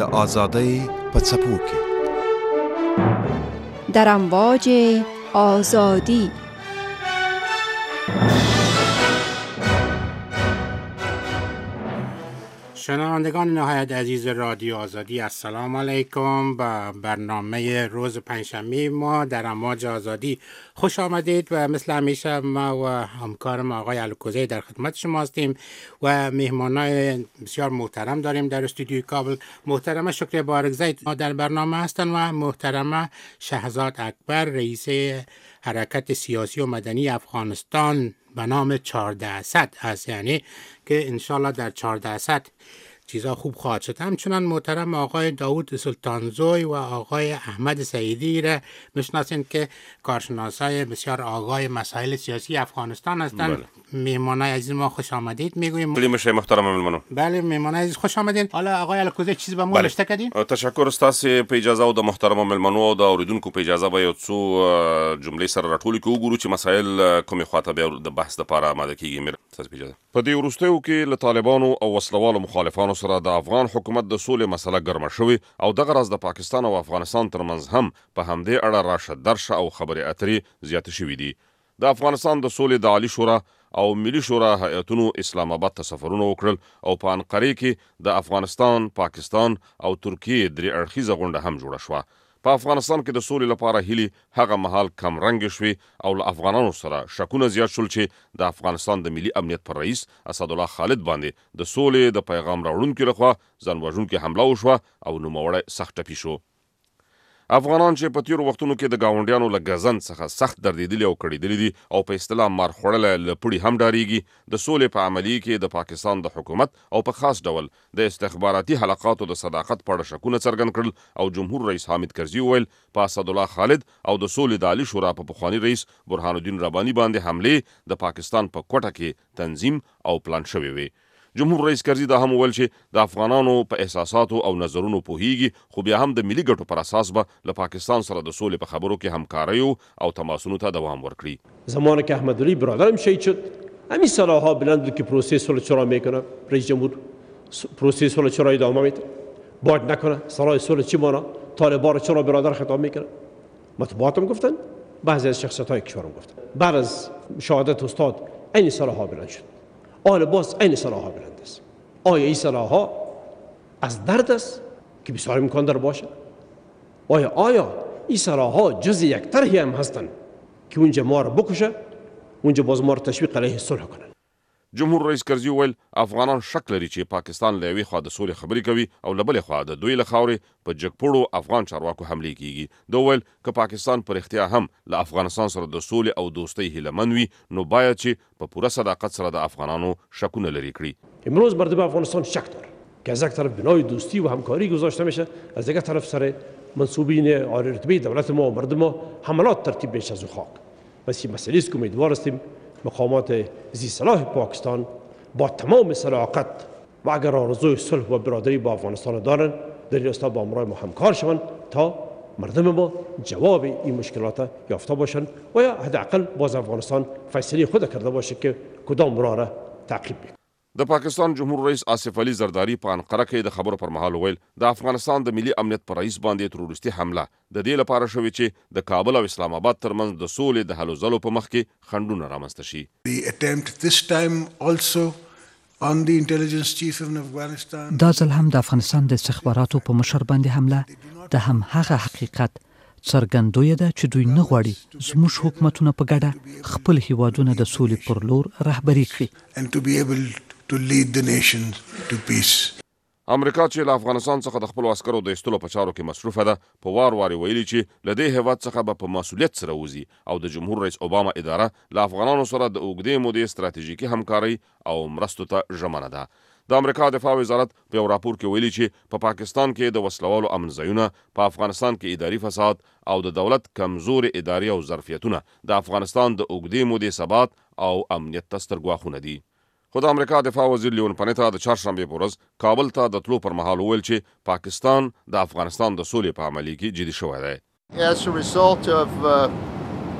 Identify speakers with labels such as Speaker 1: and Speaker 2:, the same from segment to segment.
Speaker 1: آزادۍ په څپو کې.
Speaker 2: در امواج آزادی.
Speaker 3: شنوندگان نهایت عزیز رادیو آزادی، السلام علیکم. با برنامه روز پنجشنبه ما در امواج آزادی خوش آمدید و مثل همیشه ما و همکارم آقای الکوزی در خدمت شما هستیم و مهمانای بسیار محترم داریم در استودیوی کابل. محترمه شکری بارگزی ما در برنامه هستند و محترمه شهزاد اکبر، رئیس حرکت سیاسی و مدنی افغانستان به نام 1400 است، یعنی که انشالله در 1400 چیزا خوب خواهد شد. همچنان محترم آقای داود سلطانزوی و آقای احمد سعیدی را میشناسین که کارشناسای بسیار آگاه مسائل سیاسی افغانستان هستند. مهمانای عزیز ما خوش آمدید میگویم.
Speaker 4: خیلی میشه محترم مهمانو.
Speaker 3: بله مهمانای عزیز خوش آمدین. حالا آقای الکوزی چیز به ما رشته کردین؟
Speaker 4: تشکر ستاسو په اجازه او د محترم مهمانو او د اوریدونکو په اجازه به یو څو جملې سره راټول کړو وګورو چې مسایل کومې خواته به د بحث لپاره آماده کیږي. میر تاسو په اجازه. په دې وروستیو کې له طالبانو او وسلوالو مخالفانو سره د افغان حکومت د سولې مسله ګرمه شوې او دغه راز د پاکستان او افغانستان ترمنځ هم په همدې اړه راشه درشه او خبرې اترې زیاتې شوې دي. د افغانستان د سولې د عالی شورا او ملي شورا هیئتونو اسلام آباد ته سفرونه وکړل او په انقره کې د افغانستان، پاکستان او ترکیې درې اړخیزه غونډه هم جوړه شوه. په افغانستان کې د سولې لپاره هیلې هغه مهال کم رنګ شوې او له افغانانو سره شکونه زیات شول چې د افغانستان د ملي امنیت پر رئیس اسدالله خالد باندې د سولې د پیغام راوړونکو لخوا ځان وژونکې حمله وشوه او نوموړی سخت ټپي شو. افغانان چې په تیرو وختونو کې د ګاونډیانو له ګزند څخه سخت دردېدلي او کړېدلي دي او په اصطلاح مار خوړلی له پړي هم ډارېږي، د سولې په عملي کې د پاکستان د حکومت او په خاص ډول د استخباراتي حلقاتو د صداقت په اړه شکونه څرګند کړل او جمهور رئیس حامد کرزي وویل په اسدالله خالد او د سولې د عالي شورا په پخواني رئیس برهان الدین رباني باندې حملې د پاکستان په کوټه کې تنظیم او پلان شوې وي. جمهور رئیس کرزي دا هم وویل چې د افغانانو په احساساتو او نظرونو پوهیږي، خو بیا هم د ملي ګټو پر اساس به له پاکستان سره د سولې په خبرو کې همکارۍ او تماسونو ته دوام ورکړي.
Speaker 5: زمانی که احمد علی برادرم شهید شد همین سالها بلند که پروسه صلح چرا میکنه رئیس جمهور، پروسه صلح چرا ادامه میده، باید نکنه، سالهای صلح چی مانا، طالبان را چرا برادر خطاب میکنه. مطبوعاتم گفتن، بعضی از شخصیت‌های کشورم گفتن. بعد از شهادت استاد این سالها بلند شد. آن باز این سلاح‌ها بلند است. آیا این سلاح‌ها از درد است که بسیار امکان داره باشه؟ آیا این سلاح‌ها جز یک طرحی هم هستند که اونجا ما رو بکشه، اونجا باز ما رو تشویق علیه صلح کنن؟
Speaker 4: جمهور رئیس کرزي وویل افغانان شک لري چې پاکستان له یوې خوا د سولې خبرې کوي او له بلې خوا د دوی له خاورې په جګپوړو افغان چارواکو حملې کیږي. ده وویل که پاکستان په رښتیا هم له افغانستان سره د سولې او دوستۍ هیلهمند وي نو باید چې په پوره صداقت سره د افغانانو شکونه لرې کړي.
Speaker 5: امروز مردم افغانستان شک داره که از یک طرف بنای دوستی و همکاری گذاشته میشه، از یک طرف سر منصوبین عالی رتبه دولت ما و مردم ما حملات ترتیب میشه از خاک. پس این مسئله است که امیدوار هستیم مقامات ذی صلاح پاکستان با تمام صداقت و اگر آرزوی صلح و برادری با افغانستان دارن در این راستا با همراه ما همکار شوند تا مردم ما جواب این مشکلات یافته باشند و یا حداقل باز افغانستان فیصله خود کرده باشه که کدام راه را تعقیب میکنه.
Speaker 4: د پاکستان جمهور رئیس آصف علي زرداری په انقره کې د خبرو پر مهال ویل د افغانستان د ملي امنیت پر رئیس باندې تروریستي حمله د دې لپاره شوې چې د کابل او اسلام آباد ترمنځ د سولې د هلو ځلو په مخ کې خنډونه رامنځته شي.
Speaker 6: دا ځل هم د افغانستان د استخباراتو په مشر باندې حمله د هم هغه حقیقت څرګندوی ده چې دوی نه غواړي زموږ حکومتونه په ګډه خپل هیوادونه د سولې پر لور رهبري کړي.
Speaker 4: امریکا چې له افغانستان څخه د خپلو عسکرو د ایستلو په چارو کې مصروفه ده په وار ویلي چې له دې هیواد څخه به په مسؤلیت سره وځي او د جمهور رئیس اوباما اداره له افغانانو سره د اوږدې مودې ستراتیژیکي همکارۍ او مرستو ته ژمنه ده. د امریکا دفاع وزارت په یو راپور کې ویلي چې په پاکستان کې د وسلوالو امن ځایونه، په افغانستان کې اداري فساد او د دولت کمزوري اداري او ظرفیتونه د افغانستان د اوږدې مودې ثبات او امنیت ته سترګواښونه دي. خو د امریکا دفاع وزیر لیون پنیتا د چهارشنبې په ورځ کابل ته د تلو پر مهال وویل چې پاکستان د افغانستان د سولې په عملي کې جدي شوی دی.
Speaker 7: As a result of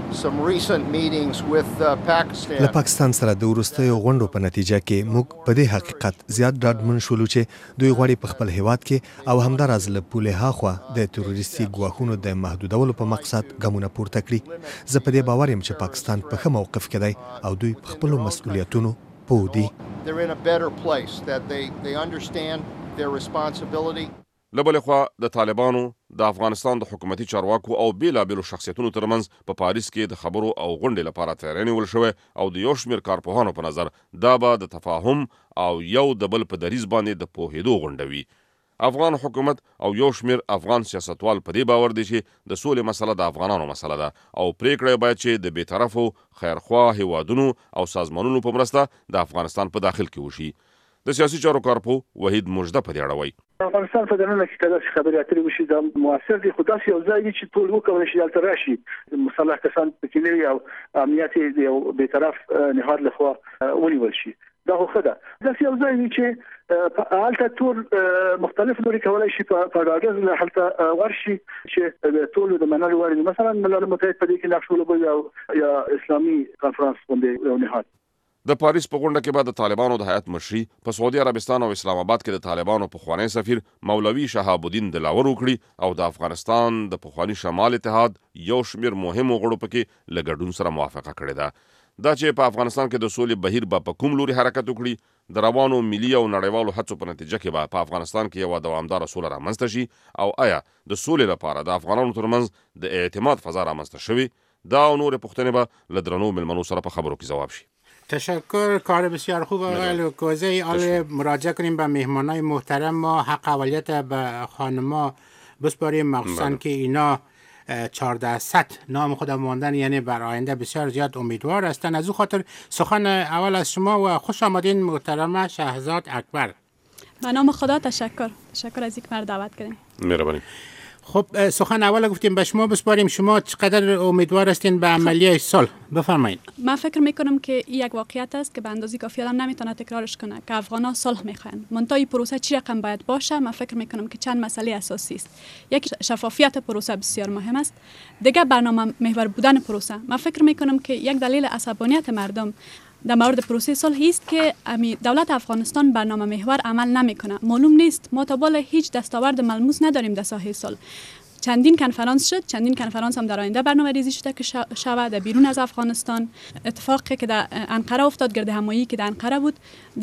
Speaker 7: some recent meetings with Pakistan.
Speaker 1: له پاکستان سره د وروستیو غونډو په نتیجه کې موږ په دې حقیقت زیات ډاډمن شولو چې دوی غواړي په خپل هیواد کې او همداراز له پولې هاخوا د تروریستي ګواښونو د محدودولو په مقصد ګامونه پورته کړي. زه په دې باور یم چې پاکستان په ښه موقف کې دی او دوی په خپلو مسؤلیتونو پوه دي.
Speaker 7: They're in a better place, that they understand their responsibility.
Speaker 4: لبل خوا د طالبانو د افغانستان د حکومتي چارواکو او بیلابیلو شخصیتونو ترمنځ په پاریس کې د خبرو او غونډې لپاره تیاری نیول شوی او د یو شمېر کارپوهانو په نظر دا به د تفاهم او یو د بل په دریځ باندې د پوهېدو غونډه وي. افغان حکومت او یو شمېر افغان سیاستوال په دې باور دي چې د سولې مسله د افغانانو مسله ده او پریکړه باید چې د بیطرفو خیرخوا هیوادونو او سازمانونو په مرسته د افغانستان په داخل کې وشي. د سیاسي چارو کارپو وحید مجده په دې اړه وایي.
Speaker 8: افغانستان په دننه کې کله چې خبرې اترې وشي دا موثر دي، خو داسې یو ځای دی چې ټول وکولی شي دلته راشي مسلح کسان پکې نه وي او امنیت یې یو بیطرف نهاد لخوا ونیول شي. دا خو ښه ده. داسې یو ځای دی چې هلته ټول مختلف لوري کولی شي په ډاډه هلته ورشي چې ټولو د منلو وړ دي. مثلا ملل متحد په دې کې نقش ولوبوي یا اسلامي کنفرانس غوندې یو نهاد.
Speaker 4: د پاریس په غونډه کې به د طالبانو د هیئت مشري په سعودي عربستان او اسلام آباد کې د طالبانو پخوانی سفیر مولوي شهاب الدین دلاور وکړي او د افغانستان د پخوانی شمال اتحاد یو شمېر مهمو غړو پکې له ګډون سره موافقه کړې ده. دا چې په افغانستان کې د سولې بهیر به په کوم لوري حرکت وکړي، د روانو ملي او نړیوالو هڅو په نتیجه کې به په افغانستان کې یوه دوامداره سوله رامنځته شي او آیا د سولې لپاره د افغانانو ترمنځ د اعتماد فضا رامنځته شوې؟ دا او نورې پوښتنې به له درنو مېلمنو سره په خبرو کې ځواب شي.
Speaker 3: تشکر، کار بسیار خوب آقای لوکوزی. حالا مراجعه کنیم به مهمانای محترم ما. حق اولیت به خانما بسپاریم، مخصوصا که اینا 1400 نام خودم ماندن، یعنی بر آینده بسیار زیاد امیدوار هستن. از او خاطر سخن اول از شما و خوش آمدین محترم شهزاد اکبر.
Speaker 9: به نام خدا تشکر از اینکه مرا دعوت کردین.
Speaker 4: مهربانی.
Speaker 3: خب سخن اول گفتیم به شما بسپاریم. شما چقدر امیدوار هستین به عملیه صلح؟ بفرمایید.
Speaker 9: من فکر میکنم که این یک واقعیت است که به اندازه کافی آدم نمیتونه تکرارش کنه که افغان‌ها صلح میخوان. منتها این پروسه چی رقم باید باشه؟ من فکر میکنم که چند مسئله اساسی است. یک، شفافیت پروسه بسیار مهم است. دیگه برنامه محور بودن پروسه. من فکر میکنم که یک دلیل عصبانیت مردم در مورد پروسه صلح است که دولت افغانستان برنامه محور عمل نمیکنه. معلوم نیست، ما تا بالا هیچ دستاورد ملموس نداریم در ساحه صلح. چندین کنفرانس هم در آینده برنامه ریزی شده که شود در بیرون از افغانستان. اتفاقی که در انقره افتاد، گرد همایی که در انقره بود،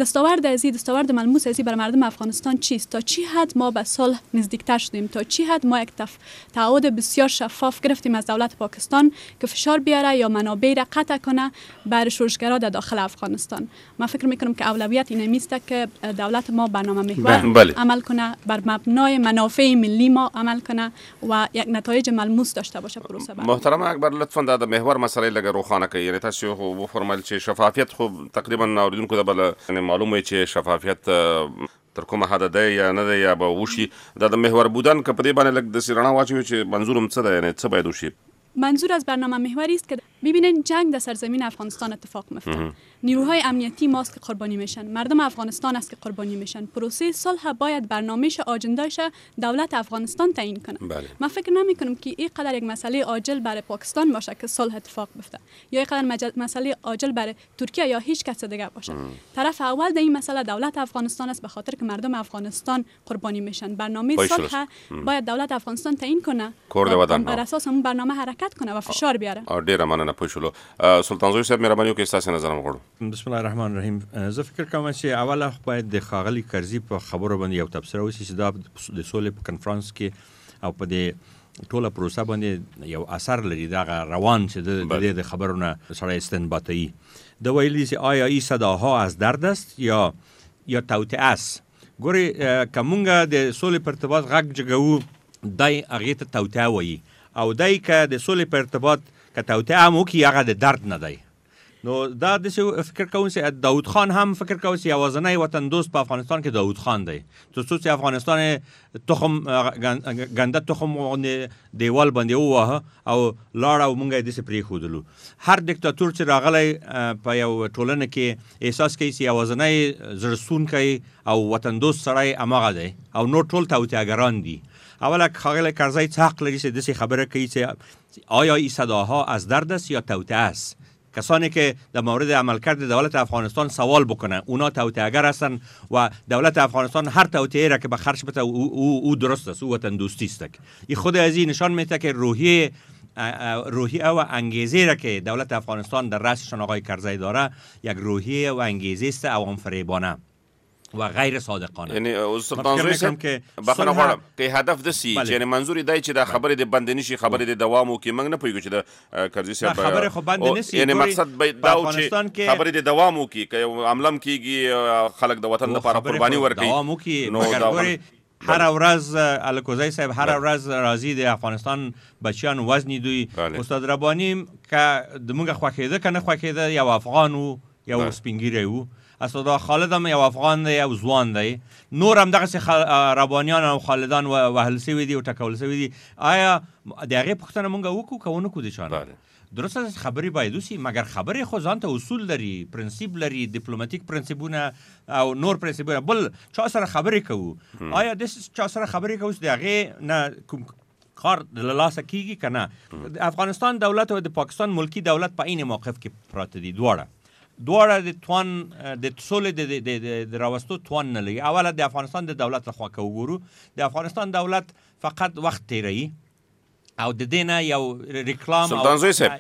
Speaker 9: دستاورد ملموس ازی بر مردم افغانستان چیست؟ تا چی حد ما به صلح نزدیکتر شدیم؟ تا چی حد ما یک تعهد بسیار شفاف گرفتیم از دولت پاکستان که فشار بیاره یا منابع را قطع کنه بر شورشگرا در داخل افغانستان؟ من فکر میکنم که اولویت این نیست که دولت ما برنامه محور عمل کنه، بر مبنای منافع ملی ما عمل کنه و یک نتایج ملموس داشته باشه پروسه.
Speaker 4: محترم اکبر، لطفا د محور مسئله لګ روخانه کوي. یعنی تاسو خو فرمایل چې شفافیت خو تقریبا اوریدونکو د بل معلومه چې شفافیت تر کومه حد ده یا نه ده یا به وشي. د محور بودن که په دې باندې لګ د سیرنا واچوي چې منظورم څه ده، یعنی څه باید وشي؟
Speaker 9: منظور از برنامه محوری است که ببینید جنگ در سرزمین افغانستان اتفاق میفته. نیروهای امنیتی ماست که قربانی میشن، مردم افغانستان است که قربانی میشن. پروسه صلح باید برنامه‌اش آجنده‌اش دولت افغانستان تعیین کنه. من فکر نمی کنم که این قدر یک مسئله عاجل برای پاکستان باشه که صلح اتفاق بیفته، یا این قدر مسئله عاجل برای ترکیه یا هیچ کس دیگه باشه. طرف اول در این مسئله دولت افغانستان است، به خاطر که مردم افغانستان قربانی میشن. برنامه صلح باید دولت افغانستان تعیین کنه، بر اساس اون برنامه حرکت کنه و فشار بیاره.
Speaker 4: ډیره مننه پوښلو. سلطان زوی صاحب مهرباني وکړئ، ستاسو نظر وغواړو.
Speaker 10: بسم الله الرحمن الرحیم. زه فکر کوم چې اوله باید د ښاغلي کرزي په خبرو باندې یو تبصره وشي چې دا د سولې په کنفرانس کې او په دې ټوله پروسه باندې یو اثر لري. دا روان چې د خبرو نه سره استنباطي د ویلي چې آیا این صداها از درد است یا توطئه است. ګورې که مونږ د سولې په ارتباط غږ جګوو، دی هغې ته توطئه وایي، او دی که د سولې په ارتباط که توطئه هم وکړي هغه د درد نه دی. نو دا داسې فکر کوم چې داود خان هم فکر کوي چې یوازینی وطن دوست په افغانستان کې داود خان دی. تر څو چې افغانستان تخم ګنده تخم دیوال باندې وواهه او لاړ او مونږ یې داسې پرېښودلو. هر دیکتاتور چې راغلی په یو ټولنه کې احساس کوي چې یوازینی زړه سوونکی او وطن دوست سړی هماغه دی او نور ټول توطئه‌ګران دي. اولا خاغل کرزی څه حق لري چې داسې خبره کوي چې آیا این صداها از درد است یا توطئه است؟ کسانی که در مورد عملکرد دولت افغانستان سوال بکنن اونا توطئه‌گر هستن و دولت افغانستان هر توطئه‌ای را که به خرج بده او درست است، او وطن دوستی است. این خود از این نشان میده که روحیه و انگیزه را که دولت افغانستان در رأسشان آقای کرزی داره یک روحیه و انگیزه است عوام فریبانه و غیر صادقانه.
Speaker 4: یعنی سلطان زوی که بخنه غواړم که هدف دسی چې یعنی منظور دی چې د خبرې د بند نشي خبرې د دوام او کې موږ نه پوهیږو چې د کرزي صاحب
Speaker 10: خبرې خو بند نشي،
Speaker 4: یعنی مقصد دا و چې خبرې د دوام او کې که عملم کیږي خلک د وطن لپاره قرباني ورکړي
Speaker 10: دوام او کې مګر هر ورځ الکوزی صاحب هر ورځ راځي د افغانستان بچیان وزنی دوی استاد ربانی که دموږ خوښیده کنه خوښیده یو افغان او یو سپینګیری وو، اسدالله خالد هم یو افغان دی یو ځوان دی، نور هم دغه ربانیان او خالدان وهل سوي دي او ټکول سوي دي. آیا د هغې پوښتنه مونږ وکړو که ونه کړو د چانه؟ درست است خبرې باید وسي، مګر خبرې خو ځان ته اصول لري، پرنسیپ لري، دیپلوماتیک پرنسیپونه او نور پرنسیپونه. بل چا سره خبرې کوو؟ آیا داسې چا سره خبرې کوو چې د هغې نه کوم کار له لاسه کیږي که نه؟ د افغانستان دولت او د پاکستان ملکی دولت په عین موقف کې پراته دي. دواړه د توان د سولې د راوستو توان نه لري. اوله د افغانستان د دولت لخوا که وګورو، د افغانستان دولت فقط وخت تیروي او د دې نه یو ریکلام
Speaker 4: سلطان زوی صاحب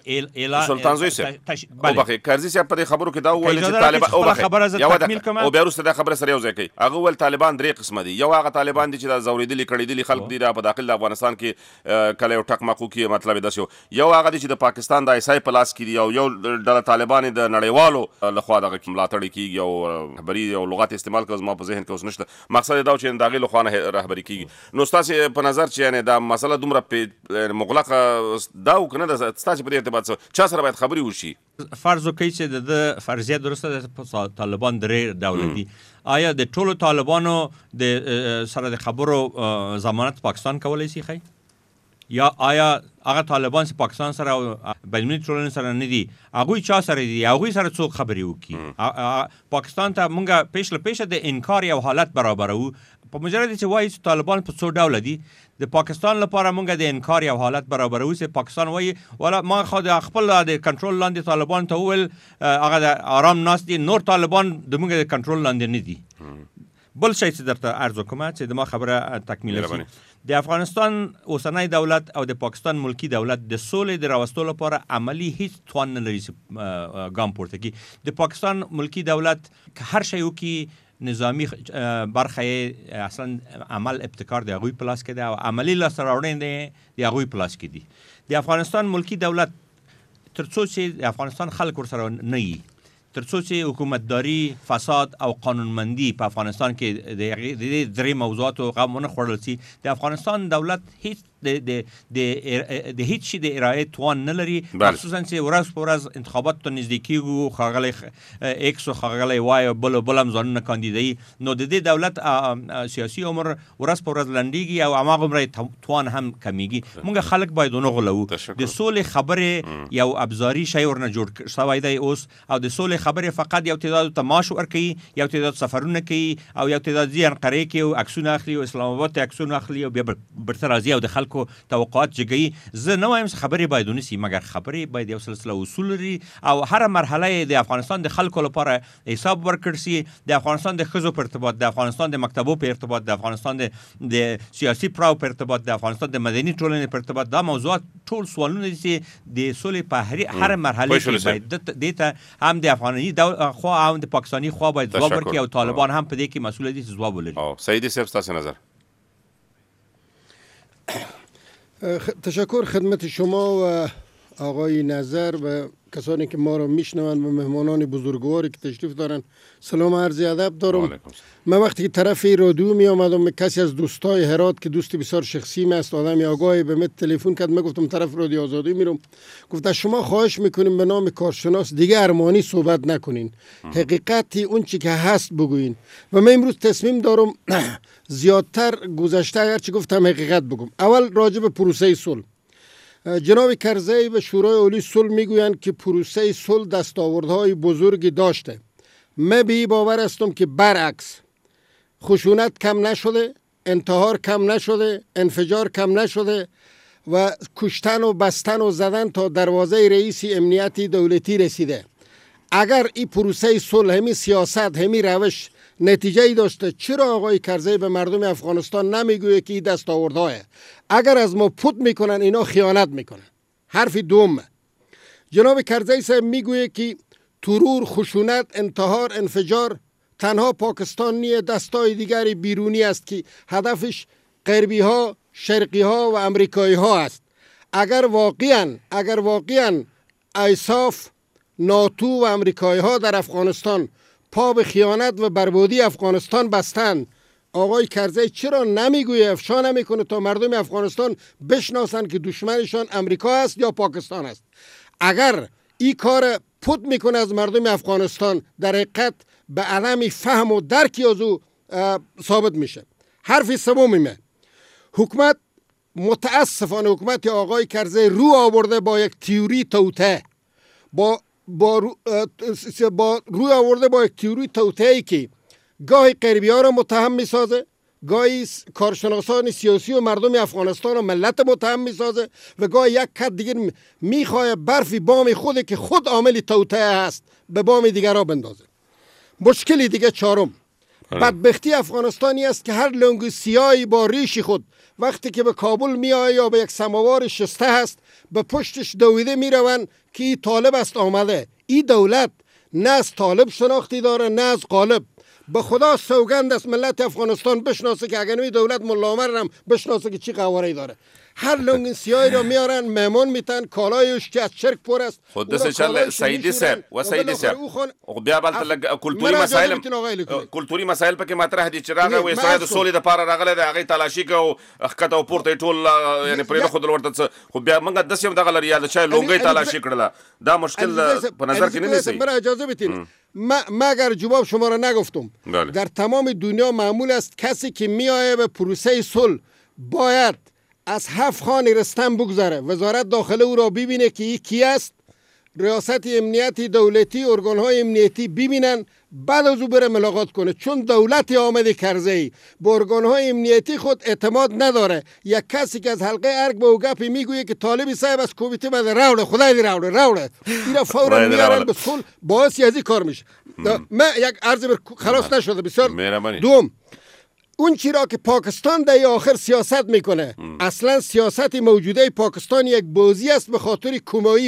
Speaker 4: او بخیر کرزي صاحب په خبرو کې دا وویل چې طالبان او بخیر او بیا وروسته دا خبره سره یو ځای کوي. هغه ول طالبان درې قسمه دي، یو هغه طالبان دي چې دا زوریدلي کړیدلي خلک دي په داخل د افغانستان کې کله یو ټکمقو کې مطلب داسې یو هغه دي چې د پاکستان د ایسای پلاس کې دي او یو د طالبان د نړیوالو لخوا دغه ملاتړ کیږي او خبري او لغات استعمال کوي. ما په ذهن کې اوس نشته مقصد دا چې دغه لخوا رهبري کیږي. نو تاسو په نظر چې یعنی دا مسله دومره مغلقه دا و کنه د ستاسو په ارتباط چا سره باید خبري وشي؟
Speaker 10: فرض وکړئ چې د فرضیه درسته د طالبان درې ډول دي. آیا د ټولو طالبانو د سره د خبرو ضمانت پاکستان کولی شي خی؟ یا آیا هغه طالبان چې پاکستان سره او بین‌المللي ټولنې سره نه دي هغوی چا سره دي؟ هغوی سره څوک خبرې وکړي؟ پاکستان ته مونږ پیش له پیشه د انکار یو حالت برابرو په مجرد چې وایي چې طالبان په څو ډوله دي. د پاکستان لپاره مونږ د انکار یو حالت برابرو چې پاکستان وایي ولا ما خو د خپل د کنټرول لاندې طالبان ته وویل هغه د آرام ناست دي، نور طالبان د مونږ د کنټرول لاندې نه دي. بل شی چې درته عرض وکړم چې د ما خبره تکمیله شي، د افغانستان اوسنی دولت او د پاکستان ملکی دولت د سولې د راوستلو لپاره عملی هیڅ توان نه لري چې ګام پورته کړي. د پاکستان ملکی دولت هر شی وکړي نظامی برخه اصلا عمل ابتکار د هغوی پلاس کې ده او عملی لاسته راوړنې د هغوی پلاس کې دي. د افغانستان ملکی دولت تر څو چې د افغانستان خلک ورسره نه وي، تر څو چې حکومتداري، فساد او قانونمندي په افغانستان کې د درې موضوعاتو غم ونه خوړل شي، د افغانستان دولت هیڅ د هیڅ شي د ارائه توان نه لري. خصوصا چې ورځ په ورځ انتخابات ته نږدې کیږي، ښاغلی ایکس او ښاغلی وای بل هم ځانونه کاندیدوي، نو د دې دولت سیاسي عمر ورځ په ورځ لنډیږي او هماغومره توان هم کمیږي. موږ خلک باید ونه غولوو. د سولې خبرې یو ابزاري شی ورنه جوړ شوی دی اوس، او د سولې خبرې فقط یو تعداد ته معاش ورکوي، یو تعداد سفرونه کوي او یو تعداد ځي انقرې کې او عکسونه اخلي او اسلام آباد ته عکسونه اخلي او بیا برته راځي او د خلکو توقعات جګوي. زه نه وایم چې خبرې باید ونیسي، مګر خبرې باید یو سلسله اصول لري او هر مرحله د افغانستان د خلکو لپاره حساب ورکړل شي. د افغانستان د ښځو په ارتباط، د افغانستان د مکتبو په ارتباط، د افغانستان د سیاسي پړاو په ارتباط، د افغانستان د مدني ټولنې په ارتباط، دا موضوعات ټول سوالونه دي چې د سولې په هر مرحله کې باید دې ته هم د افغاني خوا او د پاکستاني خوا باید ځواب ورکړي او طالبان هم په دې کې مسؤل دي چې ځواب ولري.
Speaker 4: سعیدی صاحب ستاسو نظر؟
Speaker 11: تشکر خدمت شما و آقای نظر و کسانی که ما را میشنوند و مهمانان بزرگواری که تشریف دارن. سلام عرض ادب دارم. من وقتی که طرف رادیو می آمدم کسی از دوستای هرات که دوست بسیار شخصی است، آدمی آگاهی، به من تلفن کرد. من گفتم طرف رادیو آزادی میرم. گفت از شما خواهش میکنیم به نام کارشناس دیگه ارمانی صحبت نکنین، حقیقتی اون چی که هست بگوین. و من امروز تصمیم دارم زیادتر گذشته اگرچه گفتم حقیقت بگم. اول راجع به پروسه صلح. جناب کرزی و شورای عالی صلح میگویند که پروسه صلح دستاوردهای بزرگی داشته. من به این باور هستم که برعکس خشونت کم نشده، انتحار کم نشده، انفجار کم نشده و کشتن و بستن و زدن تا دروازه رئیس امنیتی دولتی رسیده. اگر این پروسه صلح، همی سیاست، همی روش نتیجه ای داشته، چرا آقای کرزی به مردم افغانستان نمیگویه که این دستاوردهای؟ اگر از ما پوت میکنن اینا خیانت میکنن. حرف دوم، جناب کرزی صاحب میگویه که ترور، خشونت، انتحار، انفجار تنها پاکستان نیه، دستای دیگری بیرونی است که هدفش غربی ها، شرقی ها و امریکایی ها است. اگر واقعا ایساف، ناتو و امریکایی ها در افغانستان پا به خیانت و بربادی افغانستان بستند، آقای کرزی چرا نمیگویه، افشا نمیکنه تا مردم افغانستان بشناسن که دشمنشان امریکا است یا پاکستان است؟ اگر این کار پوت میکنه از مردم افغانستان، در حقیقت به عدم فهم و درکی از او ثابت میشه. حرف سومیمه، حکومت متاسفانه حکومت آقای کرزی رو آورده با یک تئوری توطئه، روی آورده با یک تئوری توطئه‌ای که گاهی غربی ها را متهم میسازه، گاهی کارشناسان سیاسی و مردم افغانستان و ملت متهم میسازه و گاهی یک کت دیگر میخواه برفی بام خوده که خود عامل توطئه هست به بام دیگر را بندازه. مشکلی دیگه چهارم، بدبختی افغانستانی است که هر لنگ سیاهی با ریش خود وقتی که به کابل میآید یا به یک سماوار شسته است، به پشتش دویده میروند که این طالب است آمده. این دولت نه از طالب شناختی داره نه از غالب. به خدا سوگند است ملت افغانستان بشناسه که اگر این دولت ملا عمر هم بشناسه که چی قواره داره. هر لنگ سیاهی را میارن مهمان میتن، کالایش که از چرک پر است.
Speaker 4: خود دست چل سیدی سر و سیدی سر بیا بل کلتوري مسائل پکې مطرح دي چې راغی و اسرائیل د سولې د پاره راغله د هغه تلاشي کو اخکته او پورته ټول یعنی پرې خود ورته خو بیا موږ د سیم دغه لري د چای لونګي تلاشي کړله. دا مشکل په نظر کې نه نیسي. مرا اجازه بدین ما اگر جواب شما را نگفتم، در تمام دنیا معمول است کسی که میآید به پروسه صلح باید از 7 خان رستم بگذره، وزارت داخله او را ببینه که این کی است، ریاست امنیتی دولتی، ارگانهای امنیتی ببینن، بعد از او بره ملاقات کنه. چون دولت آمد کرزی به ارگانهای امنیتی خود اعتماد نداره. یک کسی که از حلقه ارگ به او گپی میگویه که طالبی صاحب از کویته بده راوله، خدای دی راوله اینا فورا میارن به صلح، باعث از این کار میشه. من یک عرض خلاص نشده بسیار. دوم، اون چی را که پاکستان در آخر سیاست میکنه، اصلا سیاست موجوده پاکستان یک بازی است به خاطر کمایی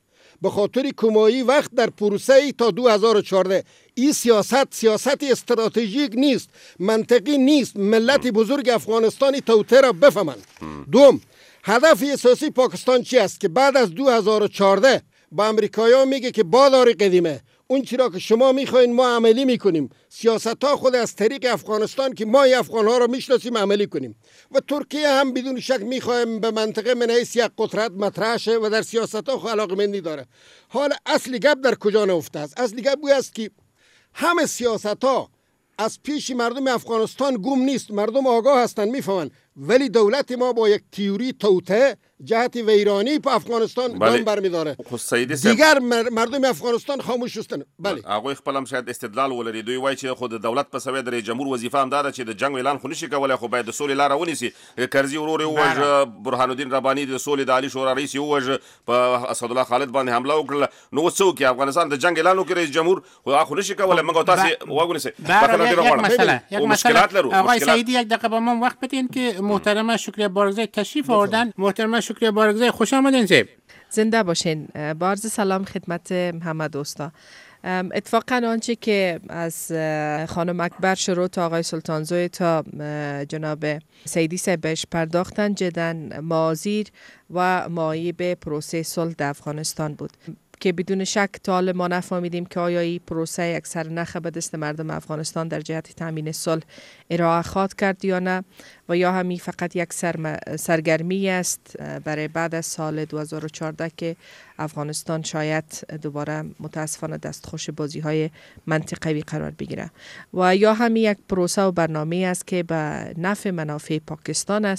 Speaker 4: وقت در پروسه تا 2014. این سیاست استراتژیک نیست، منطقی نیست. ملت بزرگ افغانستانی توطئه را بفهمند. دوم، هدف اساسی پاکستان چی است که بعد از 2014 با امریکایی‌ها میگه که بادار قدیمه، اون چرا که شما میخواین ما عملی میکنیم، سیاست ها خود از طریق افغانستان که ما افغان ها را میشناسیم عملی کنیم. و ترکیه هم بدون شک میخوایم به منطقه من حیث یک قدرت مطرح شه و در سیاست ها علاقه‌مندی داره. حالا اصلی گپ در کجا نهفته است؟ اصلی گپ گوی است که همه سیاست ها از پیش مردم افغانستان گم نیست، مردم آگاه هستند میفهمند، ولی دولت ما با یک تئوری توطئه جهت ویرانی په افغانستان دام برمیداره. دیگر مردم افغانستان خاموش هستند. بله هغه خپل هم شاید استدلال ولري. دوی وایي چې خود دولت په سوي د جمهور وظیفه هم ده چې د جنگ اعلان خو نشي کولای، خو باید د سولې لار ونیسي. کرزي ورور ووژه، برهان الدین رباني د سولې د عالی شورا رئیس ووژه، په اسد الله خالد باندې حمله وکړه. نو څه وکړي افغانستان د جنگ اعلان وکړي رئیس جمهور، خو خو نشي کولای. موږ تاسو واګونیسه
Speaker 3: یک مشکلات لرو. آقای سعیدی یک دقیقه با ما وقت بدین که محترمه شکریه بارگزی تشریف آوردن. محترمه شکریه بارگزی خوش آمدین.
Speaker 12: زنده باشین. با عرض سلام خدمت همه دوستا. اتفاقا آنچه که از خانم اکبر شروع تا آقای سلطانزوی تا جناب سیدی صاحب بهش پرداختن جدا مازیر و مایه به پروسه صلح در افغانستان بود که بدون شک تا حال ما نفهمیدیم که آیا این پروسه یک سرنخ به دست مردم افغانستان در جهت تامین صلح ارائه خواهد کرد یا نه، و یا همی فقط یک سرگرمی است برای بعد از سال 2014 که افغانستان شاید دوباره متاسفانه دستخوش بازی های منطقوی قرار بگیره، و یا همی یک پروسه و برنامه است که به نفع منافع پاکستان است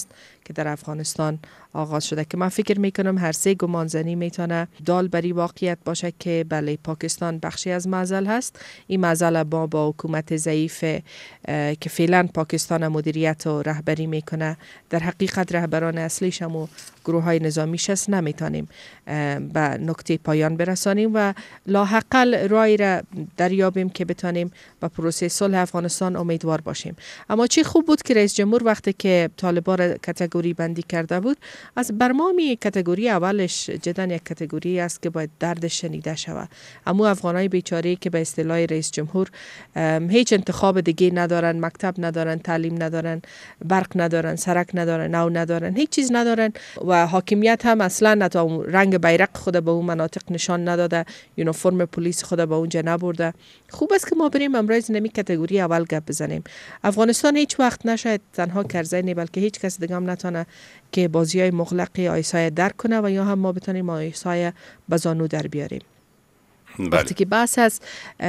Speaker 12: که در افغانستان آغاز شده که من فکر میکنم هر سه گمانزنی میتونه دال بری واقعیت باشه که بله پاکستان بخشی از معضل هست. این معضل با حکومت ضعیف که فعلا پاکستان مدیریت و رهبری میکنه، در حقیقت رهبران اصلیش هم و گروه های نظامیش هست، نمیتونیم به نقطه پایان برسانیم و لاحقل رای را دریابیم که بتانیم به پروسه صلح افغانستان امیدوار باشیم. اما چی خوب بود که رئیس جمهور وقتی که طالبان را کاتگوری بندی کرده بود، از برنامه کاتگوری اولش جدا یک کاتگوری است که باید دردش شنیده شود. اما افغانای بیچاره که به اصطلاح رئیس جمهور هیچ انتخاب دیگه ندارن، مکتب ندارن، تعلیم ندارن، برق ندارن، سرک ندارن، نو ندارن، هیچ چیز ندارن و حاکمیت هم اصلا تا رنگ بیرق خود به اون مناطق نشان نداده، یونیفرم پلیس خود به اونجا نبرده. خوب است که ما بریم امروز نمی کاتگوری اول گپ بزنیم. افغانستان هیچ وقت نشاید تنها کرزی بلکه هیچ کس دیگه هم نتونه که بازی‌های مغلق آیسای در کنه و یا هم ما بتونیم آیسای بزانو در بیاریم. وقتی که بحث از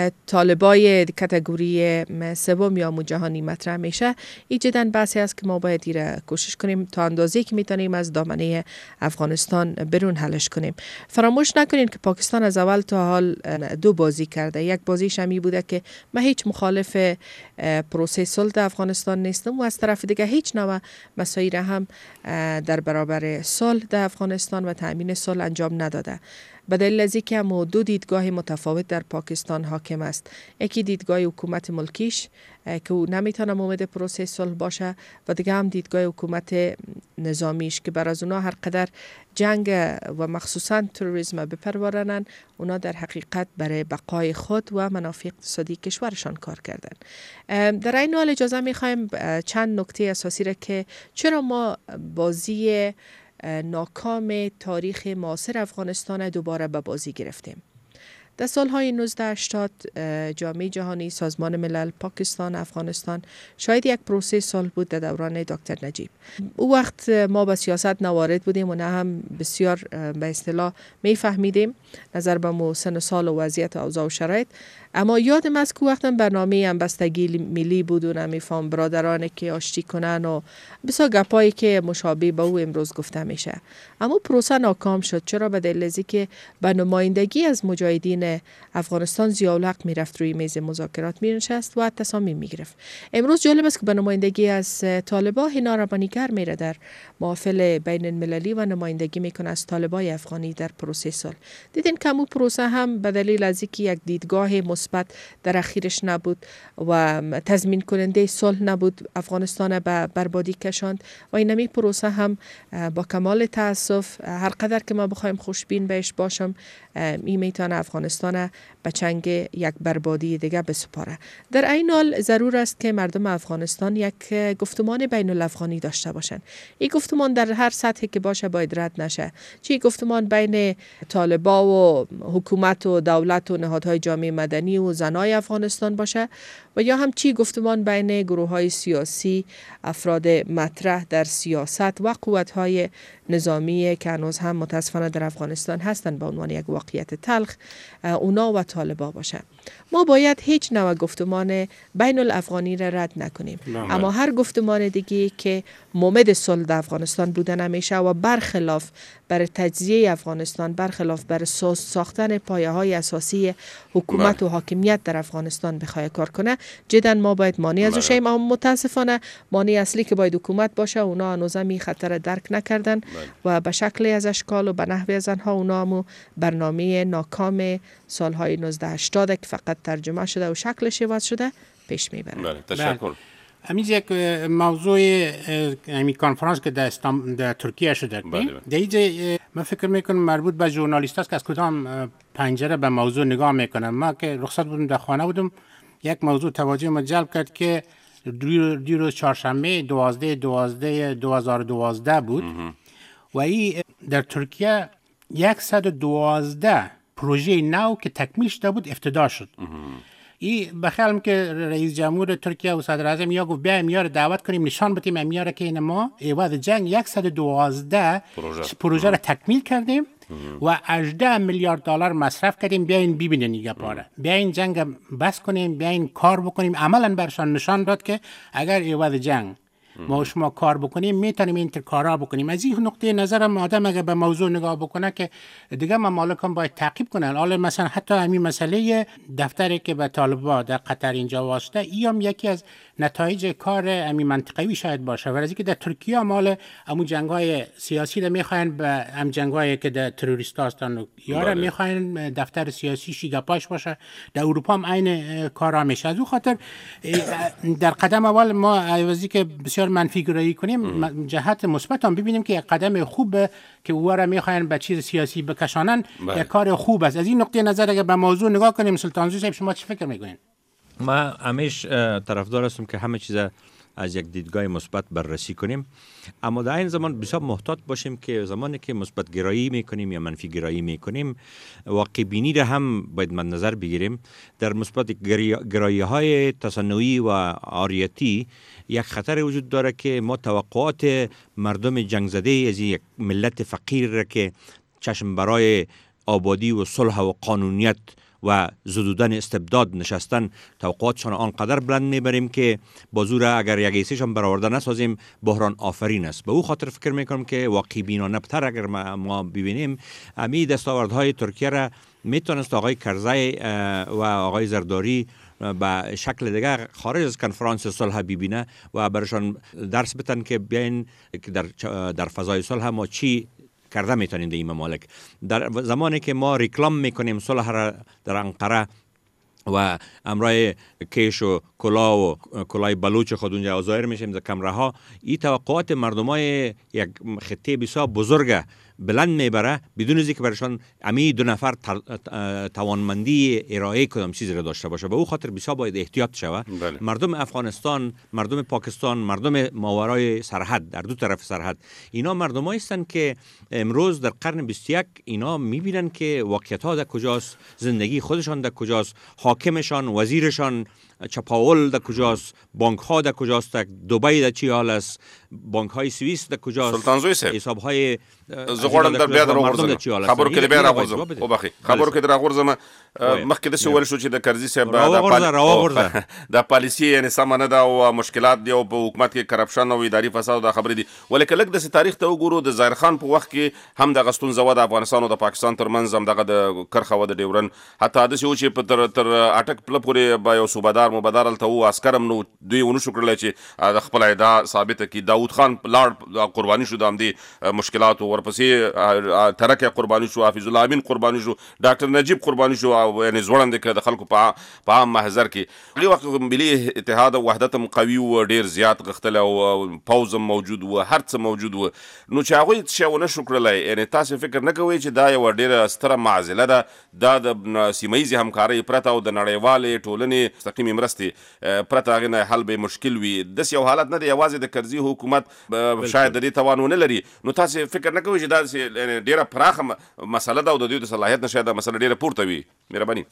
Speaker 12: طالبای کاتگوری سوم یا جهانی مطرح میشه، این جدا بحثی است که ما باید ایره کوشش کنیم تا اندازه‌ای که میتونیم از دامنه افغانستان برون حلش کنیم. فراموش نکنین که پاکستان از اول تا حال دو بازی کرده. یک بازیش همی بوده که من هیچ مخالف پروسه صلح افغانستان نیستم و از طرف دیگه هیچ نوع مساعی را هم در برابر صلح در افغانستان و تامین صلح انجام نداده. به دلیل از اینکه هم دو دیدگاه متفاوت در پاکستان حاکم است. یکی دیدگاه حکومت ملکیش که او نمیتونه مؤمن پروسه صلح باشه و دیگه هم دیدگاه حکومت نظامیش که بر از اونا هر قدر جنگ و مخصوصا تروریسم بپرورنن، اونا در حقیقت برای بقای خود و منافع اقتصادی کشورشان کار کردن. در این حال اجازه میخوایم چند نکته اساسی را که چرا ما بازی ناکام تاریخ معاصر افغانستان دوباره به بازی گرفتیم. در سالهای 1980 جامعه جهانی، سازمان ملل، پاکستان، افغانستان شاید یک پروسه صلح بود در دوران دکتر نجیب. او وقت ما به سیاست نوارد بودیم و نه هم بسیار به اصطلاح میفهمیدیم نظر به مو سن و سال و وضعیت اوضاع و شرایط. اما یادم است که وقتا برنامه همبستگی ملی بود و نمیفهم برادرانه که آشتی کنن و بسیار گپایی که مشابه به او امروز گفته میشه. اما پروسه ناکام شد. چرا؟ به دلیل از اینکه به نمایندگی از مجاهدین افغانستان ضیاءالحق میرفت روی میز مذاکرات مینشست و تصامیم میگرفت. امروز جالب است که به نمایندگی از طالبان هینا ربانیگر میره در محافل بین المللی و نمایندگی میکنه از طالبای افغانی در پروسه صلح. دیدین که اون پروسه هم به دلیل از اینکه یک دیدگاه مثبت در اخیرش نبود و تضمین کننده صلح نبود، افغانستان به بربادی کشاند و اینمی پروسه هم با کمال تاسف هر قدر که ما بخوایم خوشبین بهش باشم این میتونه افغانستان به چنگ یک بربادی دیگه بسپاره. در این حال ضرور است که مردم افغانستان یک گفتمان بین الافغانی داشته باشند. این گفتمان در هر سطحی که باشه باید رد نشه. چی گفتمان بین طالبان و حکومت و دولت و نهادهای جامعه مدنی و زنای افغانستان باشه و یا هم چی گفتمان بین گروه‌های سیاسی، افراد مطرح در سیاست و قوت‌های نظامی که هنوز هم متاسفانه در افغانستان هستند به عنوان یک واقعیت تلخ، اونا و طالبان باشه. ما باید هیچ نوع گفتمان بین الافغانی را رد نکنیم. اما هر گفتمان دیگه که مومد صلح در افغانستان بوده نمیشه و برخلاف بر تجزیه افغانستان، برخلاف بر ساختن پایه‌های اساسی حکومت و حاکمیت در افغانستان بخواد کار کنه، جدا ما باید مانع از شیم. اما متاسفانه مانع اصلی که باید حکومت باشه اونا هنوزم خطر درک نکردن و به شکل از اشکال و به نحوی از آنها اونا هم برنامه ناکام سالهای 1980 که فقط ترجمه شده و شکلش عوض شده پیش میبرن.
Speaker 4: بله تشکر.
Speaker 3: همین یک موضوع همین کنفرانس که در ترکیه شده در اینجا من فکر میکنم مربوط به ژورنالیست است که از کدام پنجره به موضوع نگاه میکنن. ما که رخصت بودم در خانه بودم یک موضوع توجه ما جلب کرد که دیروز چهارشنبه 12/12/2012 بود و این در ترکیه 112 پروژه نو که تکمیل شده بود افتتاح شد. این بخیالم که رئیس جمهور ترکیه و صدر اعظم یا گفت بیایم میاره دعوت کنیم نشان بدیم میاره که این ما عوض جنگ 112 پروژه را تکمیل کردیم و 18 میلیارد دلار مصرف کردیم. بیاین ببینین این گپاره، بیاین جنگ بس کنیم، بیاین کار بکنیم. عملا برشان نشان داد که اگر عوض جنگ ما و شما کار بکنیم میتونیم این کارا بکنیم. از این نقطه نظرم آدم اگه به موضوع نگاه بکنه که دیگه ممالک هم باید تعقیب کنن. حالا مثلا حتی همین مسئله دفتری که به طالبان در قطر اینجا واسطه، این یکی از نتایج کار همین منطقوی شاید باشه. ولی که در ترکیه مال همون جنگ‌های سیاسی رو میخواین به هم جنگ‌هایی که در تروریست هستن یا میخواین دفتر سیاسی شیگاپاش باشه. در اروپا هم عین کارا میشه. از اون خاطر در قدم اول ما عوضی که بسیار منفی گرایی کنیم جهت مثبت هم ببینیم که یک قدم خوبه که او را میخواین به چیز سیاسی بکشانن. یک کار خوب است. از این نقطه نظر اگه به موضوع نگاه کنیم سلطانزوی صاحب شما چی فکر میکنین؟
Speaker 10: ما همیش طرفدار هستم که همه چیز از یک دیدگاه مثبت بررسی کنیم، اما در این زمان بسیار محتاط باشیم که زمانی که مثبت گرایی میکنیم یا منفی گرایی میکنیم واقع بینی را هم باید مد نظر بگیریم. در مثبت گرایی های تصنعی و عاریتی یک خطر وجود داره که ما توقعات مردم جنگ زده از یک ملت فقیر را که چشم برای آبادی و صلح و قانونیت و زدودن استبداد نشستن توقعاتشان آنقدر بلند میبریم که با زور اگر یک ایسیشان برآورده نسازیم بحران آفرین است. به او خاطر فکر میکنم که واقعی بینانه تر اگر ما ببینیم امی دستاوردهای ترکیه را میتونست آقای کرزی و آقای زرداری به شکل دیگر خارج از کنفرانس صلح ببینه و برشان درس بتن که بیاین که در فضای صلح ما چی کرده میتونیم در این ممالک. در زمانی که ما ریکلام میکنیم صلح را در انقره و امرای کیش و کلا و کلای بلوچ خود اونجا ظاهر میشیم در کمره ها، این توقعات مردمای یک خطه بسیار بزرگه بلند میبره بدون از اینکه برشان امی دو نفر توانمندی ارائه کدام چیزی را داشته باشه. به او خاطر بسیار باید احتیاط شود. مردم افغانستان، مردم پاکستان، مردم ماورای سرحد، در دو طرف سرحد، اینا مردمایی هستند که امروز در قرن 21 اینا میبینن که واقعیت ها در کجاست، زندگی خودشان در کجاست، حاکمشان، وزیرشان چپاول در کجاست، بانک ها در کجاست، دبی در چی حال است، بانک های سوئیس در کجاست،
Speaker 4: سلطانزوی صاحب
Speaker 10: حساب های
Speaker 4: زغورم در بیا راغورځم خبرو کې بیا راغورځم او بخي خبرو کې راغورځم مخکې د سوال شو چې د کرزي صاحب د پالیسي یعنی سمانه دا او مشکلات دی او په حکومت کې کرپشن او اداري فساد د خبرې دي. ولیکن لکه د تاریخ ته وګورو د ظاهر خان په وخت کې هم د غستون زوا د افغانستان او د پاکستان ترمنځ هم دغه د کرخه و د ډیورن حتی د سې چې په تر اٹک پل پورې با یو صوبادار مبادر الته او عسكرم نو دوی ونو شو کړل چې د خپل ادعا ثابت کی داوود خان لاړ قرباني شو د دې مشکلات ورپسې ترکه قرباني شو، حافظ الله امین قرباني شو، ډاکټر نجیب قرباني شو او یعنی زوړند کې د خلکو په عام محضر کې لې وخت ملي اتحاد او وحدت قوي او ډیر زیات غختل او پوز موجود و هر څه موجود و. نو چې هغه څه ونه شو کړلای، یعنی تاسو فکر نه کوئ چې دا یو ډیره ستره معضله ده د سیمایي همکاري پرته او د نړیوالې ټولنې مستقیم مرستې پرته هغه نه حل به مشکل وي. د یو حالت نه دی یوازې د کرزي حکومت شاید د دې توان نه لري. نو تاسو فکر نه کوئ چې دا ډیره پراخه مسله ده او د دې د صلاحیت نشه دا مسله ډیره پورته وي؟ مهرباني.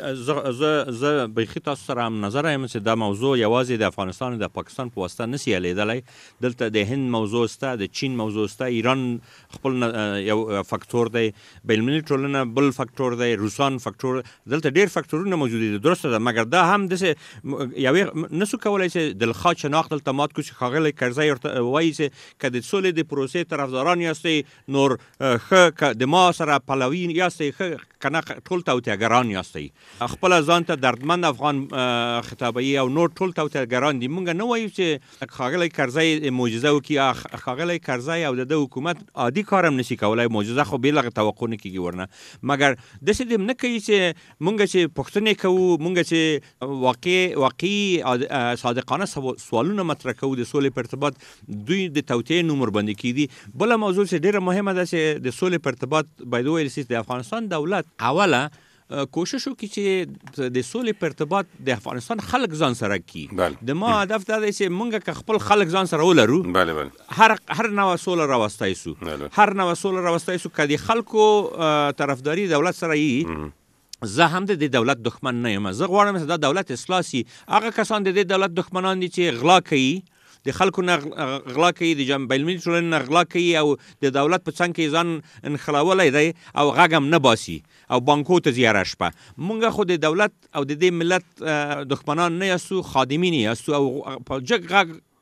Speaker 10: زه بخي تاسو سره هم نظر یم چې دا موضوع یوازې د افغانستان او د پاکستان په واسطه نسی لیدلای. دلته د هند موضوع سته، د چین موضوع سته، ایران خپل یو فاکتور دی، بین‌المللي ټولنه بل فاکتور دی، روسان فاکتور، دلته ډیر فاکتورونه موجود دي. درسته ده، مګر دا هم د یو نسو کولای چې د خاص شناخت التمات کو چې خاغلی کرزی وایي چې کله د سولې د پروسې طرفداران یاستئ نور خ د ما سره پلوی یاستئ کنه ټول توتیګران یاستئ، خپل ځان ته دردمن افغان خطابي او نور ټول توتیګران دي. مونږ نه وایو چې خاغلی کرزی معجزه وکي، خاغلی کرزی او د حکومت عادي کارم نشي کولای، معجزه خو بیلغه توقع نه کیږي ورنه. مګر د څه دې نه کوي چې مونږ چې پښتنې کوو، مونږ چې واقعي صادقانه سوالونه مطرح کوو د سولې په ارتباط، دوی د توطئې نومر باندې کیدي. بل موضوع چې ډیره مهمه ده چې د سولې په ارتباط باید ویل شي د افغانستان دولت اوله کوشش وکړي چې د سولې په ارتباط د افغانستان خلک ځان سره کی. د ما هدف دا دی چې مونږ که خپل خلک ځان سره ولرو هر نوع سوله راوستای سو، هر نوع سوله راوستای سو که د خلکو طرفداري دولت سره یي. زه هم د دولت دښمن نه یم، زه غواړم چې دا دولت اصلاح سي. هغه کسان د دولت دښمنان دي چې غلا کوي، د خلکو نه غلا کوي، د بین‌المللي ټولنې نه غلا کوي او د دولت په څنګ کې ځان انخلاولی دی او غږ هم نه باسي او بانکو ته زیاره شپه. مونږ خو د دولت او د دې ملت دښمنان نه یاستو، خادمین یاستو او په جګ غږ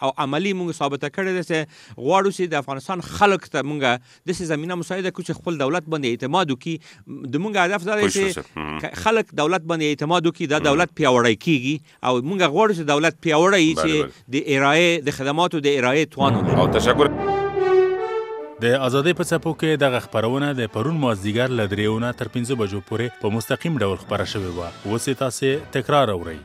Speaker 10: او عملی موږ ثابت کړی دی چې غواړو چې د افغانستان خلک ته موږ داسې زمینه مساعده کړو چې خپل دولت باندې اعتماد وکړي. د موږ هدف دا دی چې خلک دولت باندې اعتماد وکړي، دا دولت پیاوړی کیږي او موږ غواړو چې دولت پیاوړی چې د ارائه د خدماتو د ارائه توان ولري.
Speaker 4: او تشکر.
Speaker 13: د ازادۍ په څپو کې دغه خپرونه د پرون مازدیګر له 3 تر 5 بجو پورې په مستقیم ډول خپره شوې وه. اوس یې تاسې تکرار اورئ.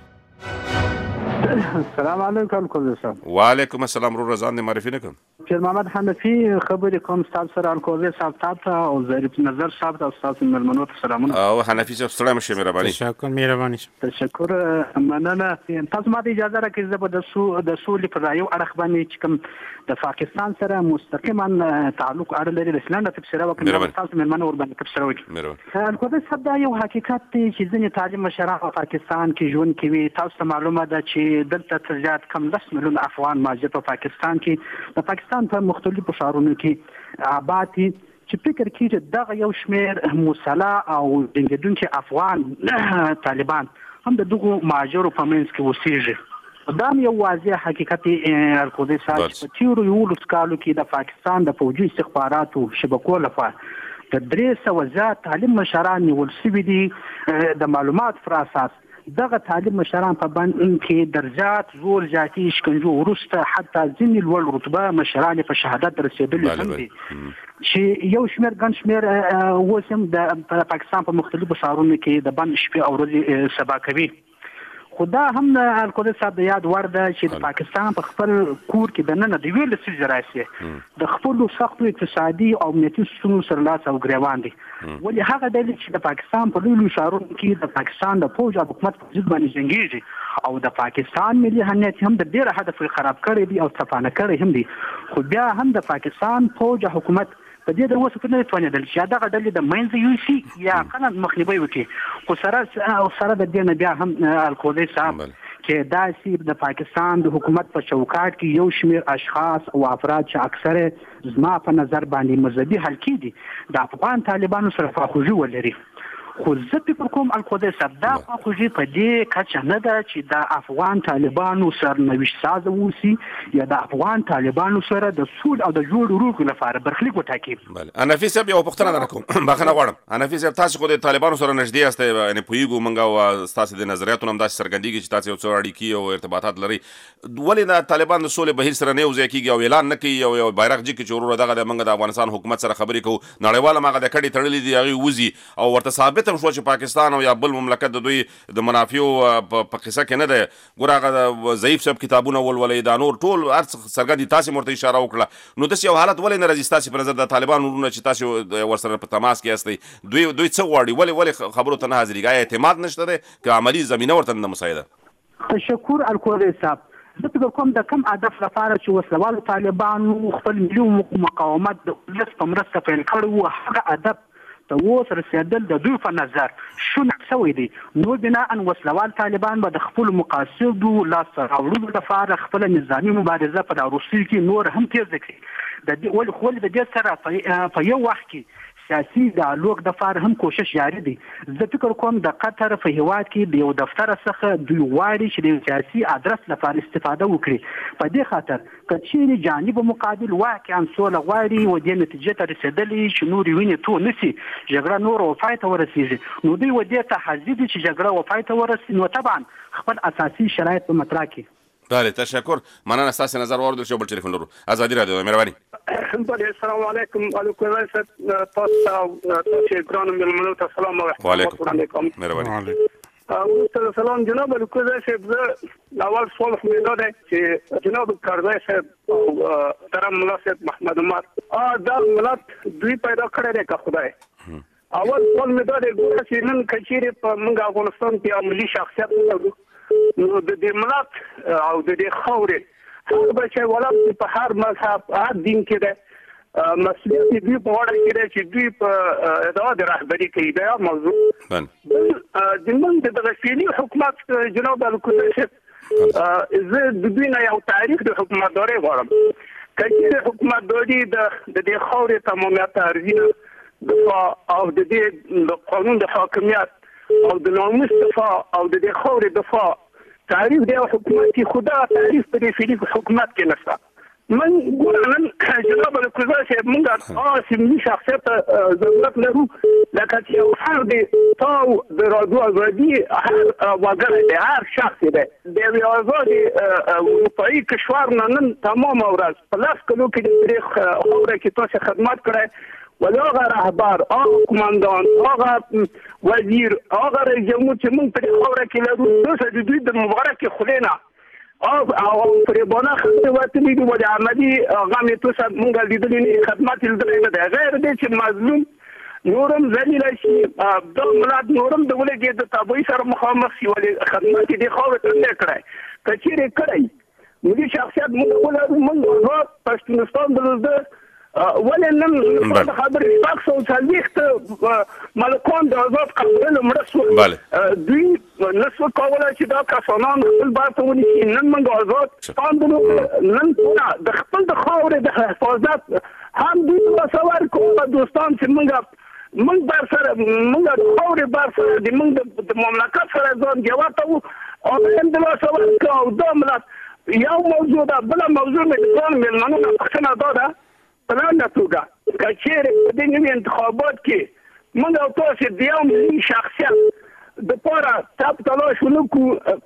Speaker 14: السلام علیکم کوزه صاحب.
Speaker 4: وعلیکم السلام. رو رضوان دې معرفي نه کړم.
Speaker 14: پیر محمد حنفي خبرې کوم ستاسو سره الکوزه صاحب تاسو او ظریف نظر صاحب او تاسو ملمنو ته سلامونه.
Speaker 4: او حنفي صاحب سلام شه مهرباني.
Speaker 3: تشکر مهرباني.
Speaker 14: تشکر مننه. تاسو ماته اجازه راکړئ زه به د سولې پر یو اړخ باندې چې کوم د پاکستان سره مستقیما تعلق اړه لري د اسلام د تفسیر وکړم تاسو ملمنو ور باندې تفسیر وکړئ. الکوزه صاحب دا یو حقیقت دی چې ځینې تعلیم مشران په پاکستان کې ژوند کوي. تاسو معلومه ده چې دلته تر کم 10 میلیون افغان مهاجر په پاکستان کې د پاکستان په مختلفو ښارونو کې آباد دي چې فکر کوي چې دغه یو شمېر مسلح او جنګېدونکي افغان طالبان هم د دغو مهاجرو په منځ کې اوسېږي. دا یو واضح حقیقت الکوزي صاحب په تیرو 11 کالو کې د پاکستان د فوجي استخباراتو شبکو لخوا د 300 زیات تعلیم مشران نیول شوي دي. د معلومات پر اساس دغه تعلیم مشران په باندې کې درجات زور ذاتي شکنجو ورسته حتی ځینې لوړ رتبه مشران په شهادت رسیدلي هم دي چې یو شمېر ګڼ شمېر اوس هم د پاکستان په مختلفو ښارونو کې د بند شپې او ورځې سبا کوي. خو دا هم الکوزي صاحب د یاد وړ ده چې د پاکستان په خپل کور کې د ننه د یوې لسیزې راهیسې د خپلو سختو اقتصادي او امنیتي ستونزو سره لاس او ګریوان دي. ولې هغه ډلې چې د پاکستان په لویو ښارونو کې د پاکستان د فوج او حکومت په ضد باندې جنګېږي او د پاکستان ملي امنیت هم د ډېره حده خراب کړی دي او تپانه کړی هم دي. خو بیا هم د پاکستان فوج او حکومت په دې د اوسه په نه توانېدل چې دغه ډلې د منځ یوسي یا قانون مخنیوي وکړي. خو سره د دې نه بیا هم الکوزي صاحب چې داسې د پاکستان د حکومت په چوکاټ کې یو شمېر اشخاص او افراد چې اکثره زما په نظر باندې مذهبي حلقې دي د افغان طالبانو سره خواخوږي ولري. خو زه فکر کوم الکوزي صاحب دا خواخوږي په دې کچه نه ده چې د افغان طالبانو سرنوشت ساز اوسي یا د افغان طالبانو سره د سود او د جوړ روغ لپاره برخلیک وټاکي.
Speaker 4: بله حنفي صاحب یو پوښتنه درنه کوم. بخښنه غواړم حنفي صاحب تاسو خو د طالبانو سره نږدې یاست یعنې پوهیږو موږ او ستاسو د نظریاتو هم داسې څرګندېږي چې تاسو یو څه اړیکې او ارتباطات لرئ. ولې د طالبان د سولې بهیر سره نه یوځای کېږي او اعلان نه کوي یو بیرغ جګي چې وروره دغه د موږ د افغانستان حکومت سره خبرې کوو نړیوال هم هغه د کډې تړلې دي هغې وځي او ورته ثابت هم شوه چې پاکستان او یا بل مملکت د دوی د منافعو په قصه کې نه ده. ګوره هغه ضعیف صاحب کتابونه ولولئ دا نور ټول هر څه څرګند دي. تاسې ورته اشاره وکړه نو داسې یو حالت ولې نه راځي ستاسې په نظر د طالبان ورونه چې تاسې ورسره په تماس کې یاستئ دوی څه غواړي ولې خبرو ته نه حاضرېږي؟ آیا اعتماد نشته دی که عملي زمینه ورته نه مساعده؟
Speaker 14: تشکر الکوزي صاحب. زه فکر کوم د کم هدف لپاره چې وسلوالو طالبانو خپل ملي مقاومت د ولس په مرسته پیل کړی و هغه هدف ته اوس رسېدل د دوی په نظر شونې شوی دی. نو بناء وسلوال طالبان به د خپلو مقاصدو لاسته راوړلو لپاره خپله نظامي مبارزه په روسیې کې نور هم تیزه کړي. ولې د دې سره په یو وخت کې سیاسي ډیالوګ دپاره هم کوشش جاري دی. زه فکر کوم د قطر په هیواد کې د یو دفتر څخه دوی غواړي چې د سیاسي ادرس لپاره استفاده وکړي. په دې خاطر که چیرې جانب مقابل واقعا سوله غواړي و دې نتیجې ته رسېدلي چې نور وینې تو نشي جګړه نور وفای ته ورسېږي نو دوی و دې ته حاضر دي چې جګړه وفای ته ورسي نو طبعا خپل اساسي شرایط په مطرح کړي.
Speaker 4: بله تشکر. مننه ستاسې نظر واورېدل شو. بل ټلیفون لرو. ازادي راډیو مهرباني.
Speaker 15: السلام علیکم الکوزي صاحب تاسو ګرانو مېلمنو ته سلام
Speaker 4: وعلیکم مهرباني.
Speaker 15: سلام جناب الکوزي صاحب. اول سوال خو مې دا دی چې جناب کرزی صاحب او محترم ملا صاحب محمد عمر دا ملت دوی پیدا کړی دی که خدای اول سوال مې دا دی ګوره چې نن که چیرې په موږ افغانستان کې عملي شخصیت ولرو نو د دې ملت او د دې خاورې هر بچی ولد په هر مذهب هر دین کې دی مسؤلیت دوی په غاړه کې دی چې دوی په ادعا د رهبري کوي. دا موضوع د نن د دغه فعلي حکومت جناب الکوزي صاحب زه د دوی نه یو تاریخ د حکومتدارۍ غواړم. که چیرې حکومتداري د دې خاورې تمامیت ارزي دفاع او د دې قانون د حاکمیت او د ناموس دفاع او د دې خاورې دفاع تعریف دی حکومت خدا تعریف په دې حکومت کې نشته. من ګورنن جناب القضا صاحب موږ سیمي شخصیت ضرورت لرو لکه چې یو فرد تاو د رادیو ازادي هر وګړی دی، هر شخص دی د ازادي اروپایي کشور نن تمام ورځ په لاس کلو کې د تاریخ خوره کې تاسو خدمت کړی ولی هغه رهبر، هغه کماندان، هغه وزیر، هغه رئیس جمهور چې موږ په خوره کې لرو د دوی د مبارک خلینا او پریبانه خبره وتلی دی ولی عملی غمی تو سب مونږ لیدلې خدمات لیدلې نه ده غیر دې چې مظلوم نورم ذلیل شي د ملت نورم د ولګي د تابوي سره مخامخ شي ولی خدمات دې خو ته نه کړای کچېره کړای ملي شخصیت موږ پښتونستان د ولې نن خبرې پاک او څلويخت ملکان د آزاد قبول مرسو دوی نسو کولای چې دا کسانان خپل بارته ونیسي. نن موږ آزاد ستاندلو نن د خپل د خاورې د حفاظت هم دوی مساوار کوو دوستان چې موږ بر سره موږ د خاورې بر سره د موږ د مملکت سره ځان جواتو او هم د مساوار کوو دا ملت یو موضوع ده. بل موضوع مې ځان ملمنو پښتنه ده پلان توګه کچېره په دې نوي انتخابات کې موږ او تاسو د یو ملي شخصیت د پاره تاب تلاش ونکو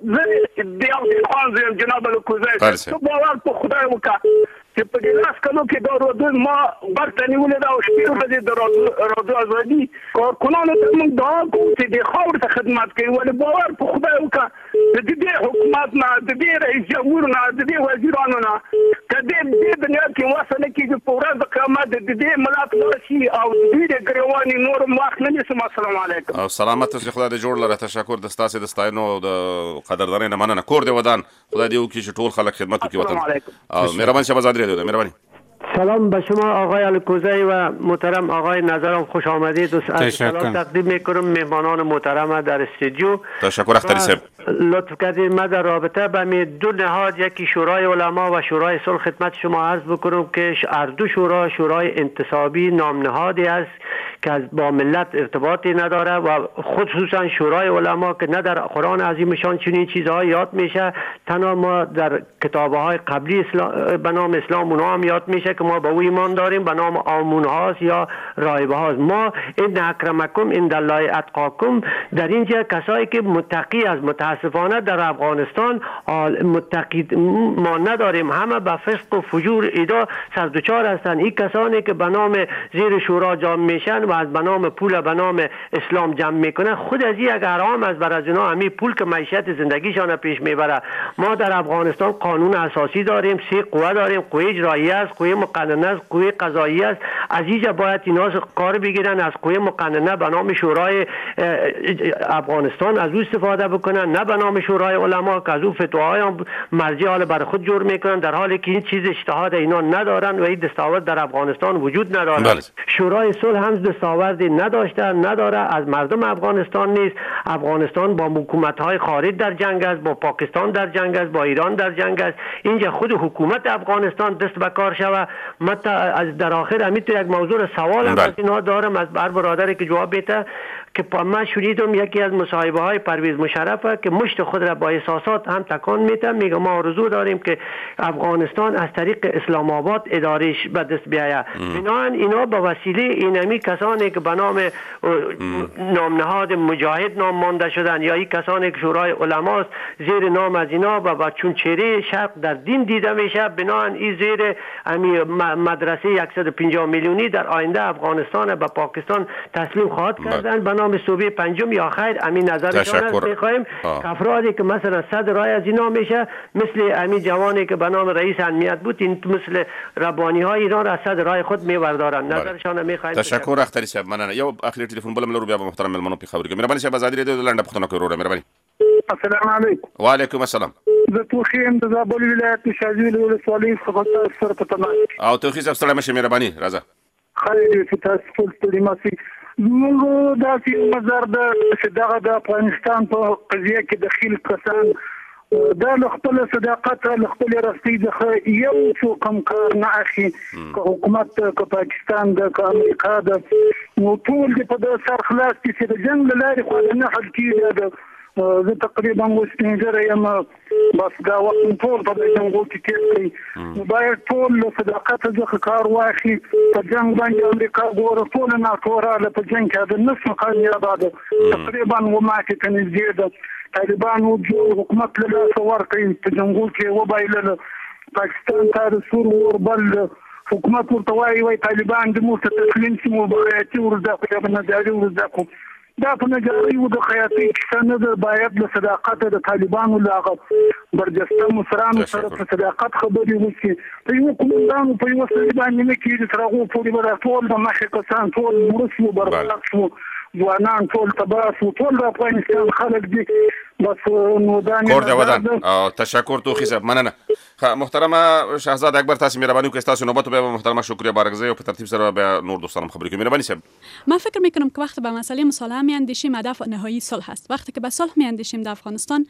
Speaker 15: زه د یو خان جناب القضا ته باور په خدای وکړه چې په دې لاس کلو کې دا رادیو ما برته نیولې دا او شپږ ورځې د رادیو ازادي کارکونانو ته موږ دا کوو چې د خاور ته خدمت کوي ولې باور په خدای وکړه د دې حکومت نه د دې رئیس جمهور نه د دې وزیرانو نه کدی دې دنیا کې واسنه کې په ورځ د قیامت د دې ملت لاشي او دې د ګریواني نور مخ نه نسم. السلام علیکم
Speaker 4: او سلامت اوسې خدای دې جوړ لره. تشکر د ستاسو د ستاینو د قدردانۍ نه مننه. کور دې ودان خدای دې وکړي چې ټول خلک خدمت وکړي وطن. او مهربان شاه آزاد رادیو مهربانی.
Speaker 16: سلام به شما آقای الکوزی و محترم آقای نظرم، خوش آمدید. سلام تقدیم میکنم مهمانان محترم در استودیو.
Speaker 4: تشکر اختری صاحب.
Speaker 16: لطف کردید من در رابطه با می دو نهاد یکی شورای علما و شورای صلح خدمت شما عرض بکنم که هر دو شورای انتصابی نام نهادی است که با ملت ارتباطی نداره و خصوصا شورای علما که نه در قرآن عظیمشان چنین چیزها یاد میشه، تنها ما در کتابهای قبلی به نام اسلام اونها هم یاد میشه که ما به او ایمان داریم به نام آمون هاست یا راهبه هاست. ما این اکرمکم عند الله اتقاکم در اینجا کسایی که متقی از متاسفانه در افغانستان متقی ما نداریم، همه به فسق و فجور ایدا سردوچار هستند. این کسانی که به نام زیر شورا جمع میشن و از به نام پول به نام اسلام جمع میکنه خود از یک حرام است بر از اینا همین پول که معیشت زندگیشان پیش میبره. ما در افغانستان قانون اساسی داریم، 3 قوه داریم، قوه اجراییه است، قوه مقننه است، قوه قضاییه است. از اینجا باید اینا کار بگیرن، از قوه مقننه به نام شورای افغانستان از او استفاده بکنن، نه به نام شورای علما که از او فتواهای مرجع حال بر خود جور میکنن، در حالی که این چیز اجتهاد اینا ندارن و این دستاورد در افغانستان وجود نداره. شورای صلح هم دستاوردی نداره، از مردم افغانستان نیست. افغانستان با حکومت‌های خارج در جنگ است، با پاکستان در جنگ است، با ایران در جنگ است. اینجا خود حکومت افغانستان دست به کار شود. من از در آخر همین یک موضوع سوال هم از اینا دارم از بر برادری که جواب بده که من شنیدم یکی از مصاحبه های پرویز مشرفه که مشت خود را با احساسات هم تکان میده، میگه ما آرزو داریم که افغانستان از طریق اسلام آباد ادارش به دست بیاید. بنابراین اینا به وسیله اینمی کسانی که به نام نام نهاد مجاهد نام مانده شدن یا این کسانی که شورای علماست زیر نام از اینا و چون چهره شرق در دین دیده میشه، بنابراین این زیر مدرسه 150 میلیونی در آینده افغانستان به پاکستان تسلیم خواهد کردن به نام صوبه پنجم یا خیر. امین نظرشان است. میخوایم افرادی که مثلا صد رای از اینا میشه مثل امین جوانی که به نام رئیس امنیت بود، این مثل ربانی های ایران را صد رای خود میبردارن. نظرشان میخوایم.
Speaker 4: تشکر اختری صاحب مننه. یو اخیری تلیفون بل ملرو بیا به محترم ملمنو په خبرې کې مهرباني صاحب آزادی دې لاندې پښتنه کوي وروره مهرباني.
Speaker 15: السلام علیکم.
Speaker 4: وعلیکم السلام.
Speaker 15: زه توخیم د زابل ولایت شاجویل ولسوالۍ څخه سره پټنه
Speaker 4: او توخی صاحب سلام شه مهرباني راځه.
Speaker 15: خیر چې تاسو ټول ستړي ماسي موږ دا چې مزار د افغانستان په قضیه کې دخیل کسان دا خپل صداقت له خپل راستي ځخه یو څو کم کار نه اخی حکومت که پاکستان د امریکا د نو ټول په د سر خلاص کې د جنگ لاري خو نه حل کیږي زه تقریبا اوس 15 یم بس دا وخت ټول په جنګو کې کېږي نو باید ټول له صداقت څخه کار واخلي په جنګ باندې امریکا ګوره ټول نه ټوره په جنګ کې د نصف کامیابه ده تقریبا وما کې تنزیه ده طالبان حکومت له لاسه ورکوي په جنګو کې وبایلل پاکستان ته د سور اور بل حکومت ورته وایي طالبان د موږ ته تسلیم شي مبارکي ورزده خو یا نجاري ورزده خو دا په نجاري و د خیاطۍ کیسه نه ده باید له صداقت د طالبانو له هغه برجسته مشرانو سره په صداقت خبرې وکړي په یوه قومندانو په یوه سړي باندې نه کېږي تر هغو پورې به دا ټول د مخې کسان ټول مړه شو برباد شو ځوانان ټول تباه شو ټول د افغانستان خلک دي بس نو دا
Speaker 4: کور د ودان تشکر توخی صاحب مننه محترمه شهزاد اکبر تاسو مهرباني وکړئ تاسو نوبت به محترمه شکریه بارگزی او په ترتیب سره به نور دوستانم خبرې کوي مهرباني صاحب
Speaker 9: من فکر میکنم که وقتی به مسئله مصالحه میاندیشیم هدف نهایی صلح است وقتی که به صلح میاندیشیم در افغانستان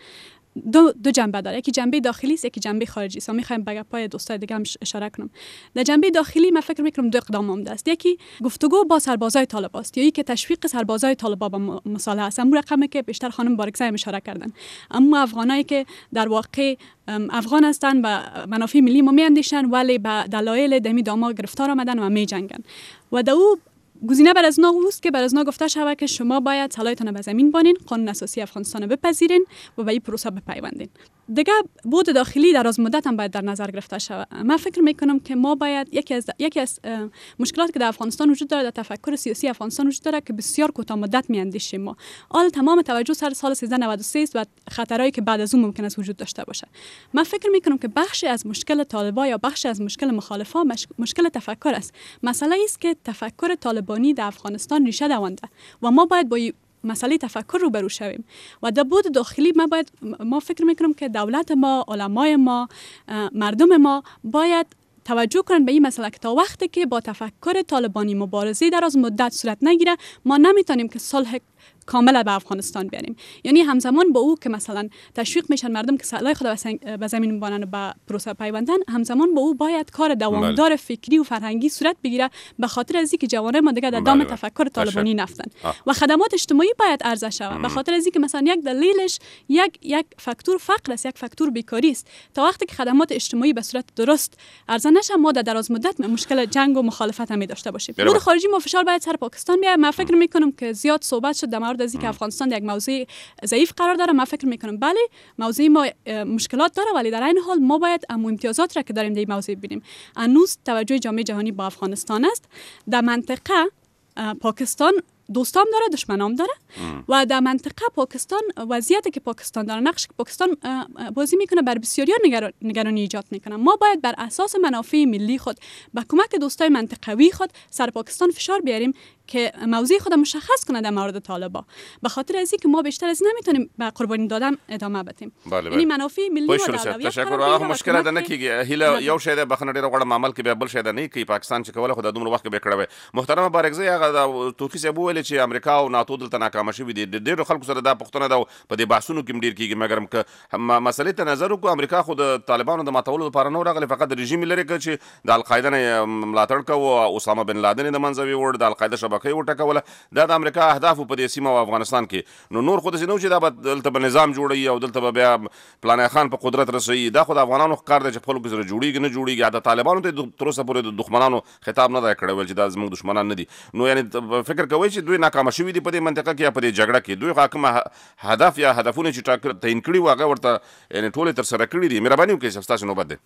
Speaker 9: دو جنبه داره یکی جنبه داخلی است یکی جنبه خارجی است میخوایم به پای دوستای دیگه هم اشاره کنم در جنبه داخلی من فکر میکنم دو اقدام عمده است یکی گفتگو با سربازای طالب است یا که تشویق سربازای طالب با مصالحه است اون رقمی که بیشتر خانم بارگزی هم اشاره کردن اما افغانایی که در واقع افغان هستند و منافع ملی ما میاندیشن ولی به دلایل دمی داما گرفتار آمدن و میجنگن و دو گزینه بر از اوست که بر از گفته شود که شما باید سلایتان به زمین بانین قانون اساسی افغانستان بپذیرین و به این پروسه بپیوندین دیگه بود داخلی در از مدت هم باید در نظر گرفته شود من فکر میکنم که ما باید یکی از مشکلاتی که در افغانستان وجود داره در تفکر سیاسی افغانستان وجود داره که بسیار کوتاه مدت میاندیشیم ما حال تمام توجه سر سال 1393 است و خطرهایی که بعد از اون ممکن است وجود داشته باشه من فکر میکنم که بخشی از مشکل طالبان یا بخشی از مشکل مخالفان مشکل تفکر است مسئله است که تفکر طالبانی در افغانستان ریشه دونده و ما باید با مسئله تفکر رو برو شویم و در بود داخلی ما فکر میکنم که دولت ما علمای ما مردم ما باید توجه کنن به این مسئله که تا وقتی که با تفکر طالبانی مبارزه در از مدت صورت نگیره ما نمیتونیم که صلح کاملا به افغانستان بیاریم یعنی همزمان با او که مثلا تشویق میشن مردم که سلاح خود به زمین بانن و به پروسه پیوندن همزمان با او باید کار دوامدار فکری و فرهنگی صورت بگیره به خاطر از اینکه جوانای ما دیگه در دام تفکر طالبانی نفتن و خدمات اجتماعی باید عرضه شود به خاطر از اینکه مثلا یک دلیلش یک فاکتور فقر است یک فاکتور بیکاری است تا وقتی که خدمات اجتماعی به صورت درست عرضه نشه ما در دراز مدت مشکل جنگ و مخالفت هم داشته باشیم بود خارجی ما فشار باید سر پاکستان بیاد من فکر میکنم که زیاد صحبت شد در مورد از اینکه افغانستان یک موضوع ضعیف قرار داره من فکر میکنم بله موضوع ما مشکلات داره ولی در این حال ما باید امتیازات را که داریم در این موضوع ببینیم هنوز توجه جامعه جهانی با افغانستان است در منطقه پاکستان دوستام داره دشمنام داره و در منطقه پاکستان وضعیتی که پاکستان داره نقش که پاکستان بازی میکنه بر بسیاری نگرانی ایجاد میکنه ما باید بر اساس منافع ملی خود با کمک دوستای منطقوی خود سر پاکستان فشار بیاریم که موضوع خود مشخص کنه در مورد طالبان به خاطر از اینکه ما بیشتر از نمیتونیم به قربانی دادن ادامه بدیم یعنی منافع ملی و
Speaker 4: اولویت تشکر هغه مشکل ده نه کیږي هله یو شی ده بخنه ډیره غوړه عمل کې به بل شی ده نه کی پاکستان چې کوله خدای دومره وخت به کړو محترمه بارگزی هغه توکی سه بوله چې امریکا او ناتو دلته ناکام شوی دي ډیرو خلکو سره دا پښتنه ده په دې بحثونو کې ډیر کیږي مګر که مسلې ته نظر وکړو امریکا خود طالبانو د ماتولو لپاره نو راغلی فقط رژیم لري چې د القاعده نه ملاتړ کوي او اسامه بن لادن د منځوي ور د القاعده شبکې وټکوله دا د امریکا اهداف په دې سیمه او افغانستان کې نور خود سينو چې دا دلته به نظام جوړي او دلته بیا پلان خان په قدرت رسي دا خود افغانانو کار دی چې خپل سره جوړیږي نه جوړیږي دا طالبانو ته تر اوسه پورې د دښمنانو خطاب نه دا کړی چې دا زموږ دښمنان نه دي نو یعنی فکر کوي چې دوی ناکام شوي دي په دې منطقه کې یا په دې جګړه کې دوی حکم هدف یا هدفونه چې تعین کړي واغه ورته یعنی ټول تر سره کړی دي مهرباني وکړئ تاسو نو بده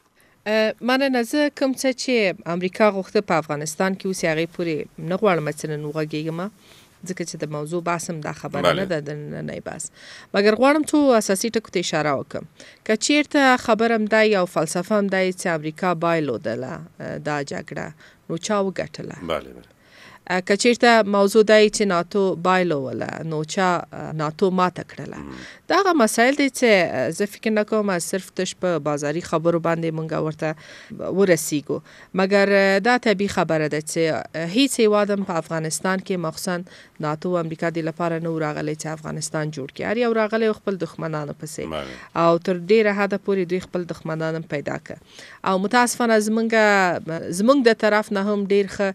Speaker 12: من نظر کوم چې امریکا غوښته په افغانستان کې اوس هغه پوری نه غواړم چې نن وګورم ځکه چې د موضوع باسم دا خبره نه ده نه بس مګر غواړم تو اساسي ټکو ته اشاره وکم که چیرته خبرم دی او فلسفه هم دی چې امریکا بایلودله دا جګړه نو چا وګټله
Speaker 4: بله
Speaker 12: که چیرته موضوع دی چې ناتو بایلوله نو چا ناتو ماته کړله دا هغه مسایل دي چې زه فکر نه کوم از صرف تش په بازاري خبرو باندې مونږ ورته ورسیږو مګر دا طبیعي خبره ده چې هیڅ هیواد په افغانستان کې مخصوصا ناتو او امریکا د لپاره نو راغلی چې افغانستان جوړ کړي هر یو راغلی خپل دښمنانو پسې او تر ډیره حده پورې دوی خپل دښمنان پیدا کړ او متاسفانه زمونږ د طرف نه هم ډیر ښه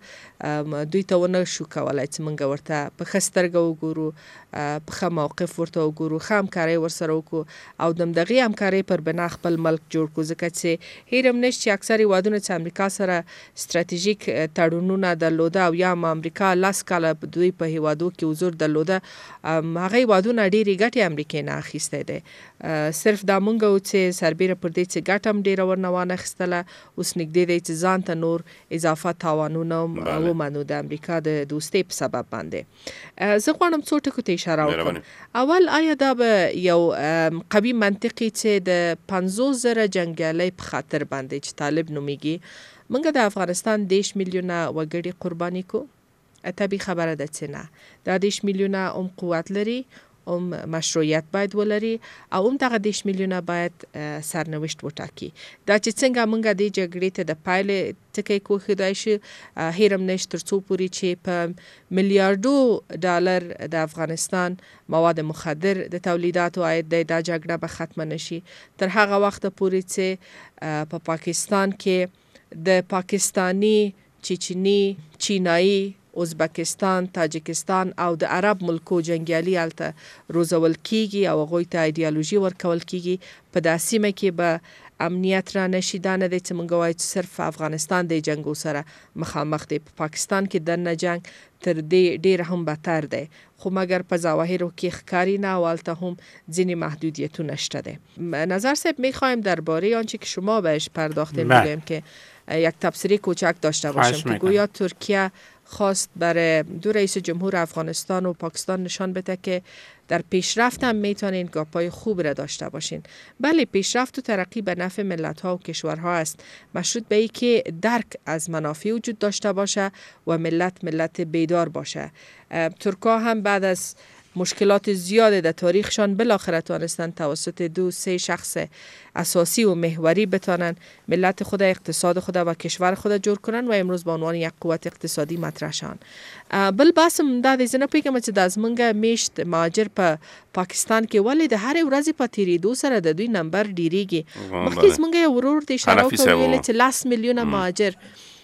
Speaker 12: دوی ته ونه شو کولای چې موږ ورته په ښه سترګه وګورو، په ښه موقف ورته وګورو، ښه همکارۍ ورسره وکړو او د همدغې همکارۍ پر بنا خپل ملک جوړ کړو. ځکه چې هېر هم نشته چې اکثر هېوادونه چې امریکا سره ستراتیژیک تړونونه درلوده او یا هم امریکا 10 کاله دوی په هېوادو کې حضور درلوده، هغه هېوادونه ډېرې ګټې امریکې نه اخیستی دی. صرف دا مونږ و چې سربیره پر دې چې ګټه هم ډېره ورنه وانخیستله، اوس نږدې دی چې ځان ته نور اضافه تاوانونه ومنو د امریکا د دوستۍ په سبب باندې. زه غواړم څو ټکو ته اشاره وکړم. اول، آیا دا به یو قوي منطقي چې د 50,000 جنګیالۍ په خاطر باندې چې طالب نومیږي موږ د افغانستان 10 میلیونه وګړي قرباني کو؟ طبیعي خبره ده چې نه. دا 10 میلیونه هم قوت لري، هم مشروعیت باید ولري او هم دغه 10 میلیونه باید سرنوشت وټاکي. دا چې څنګه موږ دې جګړې ته د پایلې ټکی کوښښدای شي، هېر هم نشته تر څو پورې چې په میلیاردو ډالر د افغانستان مواد مخدر د تولیداتو عاید دی، دا جګړه به ختمه نشي تر هغه وخته پورې چې په پاکستان کې د پاکستانی، چیچنی، چینایي، ازبکستان، تاجکستان او د عرب ملکو جنګیالي هلته روزول کیږي او هغوی ته ایډیالوژي ورکول کیږي. په دا سیمه کې به امنیت را نشي. دا نه دی چې موږ وایو چې صرف افغانستان د جنګو سره مخامخ دی. په پاکستان کې دننه جنګ تر دې ډېر هم بدتر دی، خو مگر په ظواهرو کې ښکاری نه و، هلته هم ځینې محدودیتونه شته دی. نظر صاحب، میخوایم درباره آنچه که شما بهش پرداختین بگویم که یک تبصره کوچک داشته باشم که گویا ترکیه خواست برای دو رئیس جمهور افغانستان و پاکستان نشان بده که در پیشرفت هم میتونین گاپای خوب را داشته باشین. بله، پیشرفت و ترقی به نفع ملت‌ها و کشورها است، مشروط به اینکه درک از منافع وجود داشته باشه و ملت بیدار باشه. ترکا هم بعد از مشکلات زیاد در تاریخشان بالاخره توانستن توسط 2-3 شخص اساسی و محوری بتانن ملت خود، اقتصاد خود و کشور خود جور کنن و امروز به عنوان یک قوت اقتصادی مطرح شان. بل باسم دا د زنه پیګم چې د زمونږ میشت مهاجر په پاکستان کې ولې د هر ورځې په تیریدو سره د دوی نمبر ډیریږي. مخکې زمونږ یو ورور د اشاره کوي چې 10 میلیونه مهاجر.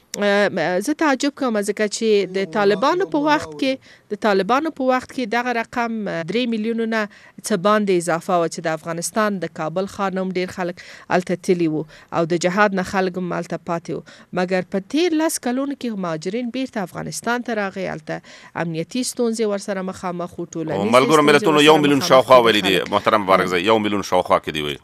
Speaker 12: زه تعجب کوم ځکه چې د طالبانو په وخت کې دغه رقم 3 میلیونه څه باندې اضافه و چې د افغانستان د کابل ښار نوم ډیر خلک هلته تللي وو او د جهاد نه خلک هم هلته پاتې وو. مګر په تیر 10 کلونو کې مهاجرین بیرته افغانستان ته راغی، هلته امنیتي ستونزې ورسره مخامخ وو. ټولنیز
Speaker 4: ملګرو ملتونو 1 میلیون شاوخوا ویلي دي. محترم مبارکزی، 1 میلیون شاوخوا کې دی وی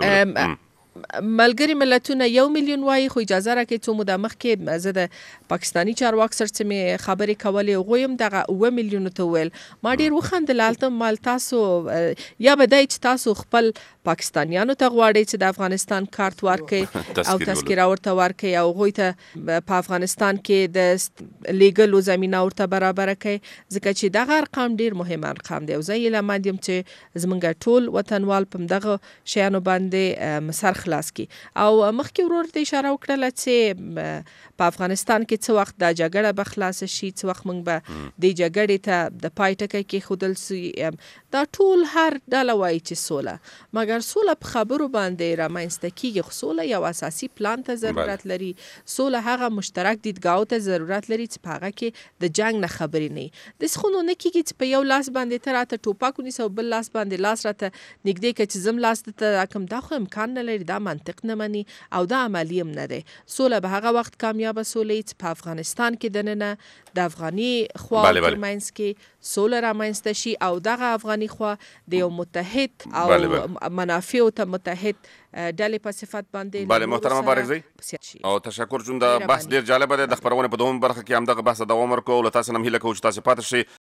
Speaker 12: ملګری ملتونه 1 میلیون وایي، خو اجازه راکړئ څو موده مخکې زه د پاکستاني چارواکو سره چې مې خبرې کولې هغوی هم دغه 7 میلیونو ته وویل. ما ډېر وخندل. هلته مال تاسو یا به دی چې تاسو خپل پاکستانیانو ته غواړئ چې د افغانستان کارت ورکړئ او تذکره ورته ورکړئ او هغوی ته په افغانستان کې د لیګلو زمینه ورته برابره کړئ، ځکه چې دغه ارقام ډېر مهم ارقام دی او زه هیله مند یم چې زموږ ټول وطنوال په همدغه شیانو باندې سر خلاص کی. او مخکې ورور ته اشاره وکړله چې په افغانستان کې څه وخت دا جګړه به خلاصه شي، څه وخت موږ به دې جګړې ته د پای ټکی کېښودل سي. دا ټول هر ډله وایي چې سوله، مګر سوله په خبرو باندې رامنځته کېږي. خو سوله یو اساسي پلان ته ضرورت لري. سوله هغه مشترک دیدګاو ته ضرورت لري چې په هغه کې د جنګ نه خبرې نه وي. داسې خو نو نه کېږي چې په یو لاس باندې ته راته ټوپک ونیسه او بل لاس باندې لاس راته نږدې کړه چې زم لاس درته راکړم. دا خو امکان نه لري، دا منطق نه مني او دا عملي هم نه دی. سوله به هغه وخت کامیابه سوله چې په افغانستان کې دننه د افغاني خوا ترمنځ کې سوله رامنځته شي او دغه افغاني خوا د یو متحد او منافعو ته متحد ډلې په صفت باندې.
Speaker 4: بله محترم مبارکزی او تشکر. چون دا بحث ډیر جالب دی. د خبرونه په دومره برخه کې هم دغه بحث دوام ورکوو. له تاسو هم هیله کوو چې تاسو پاتې شئ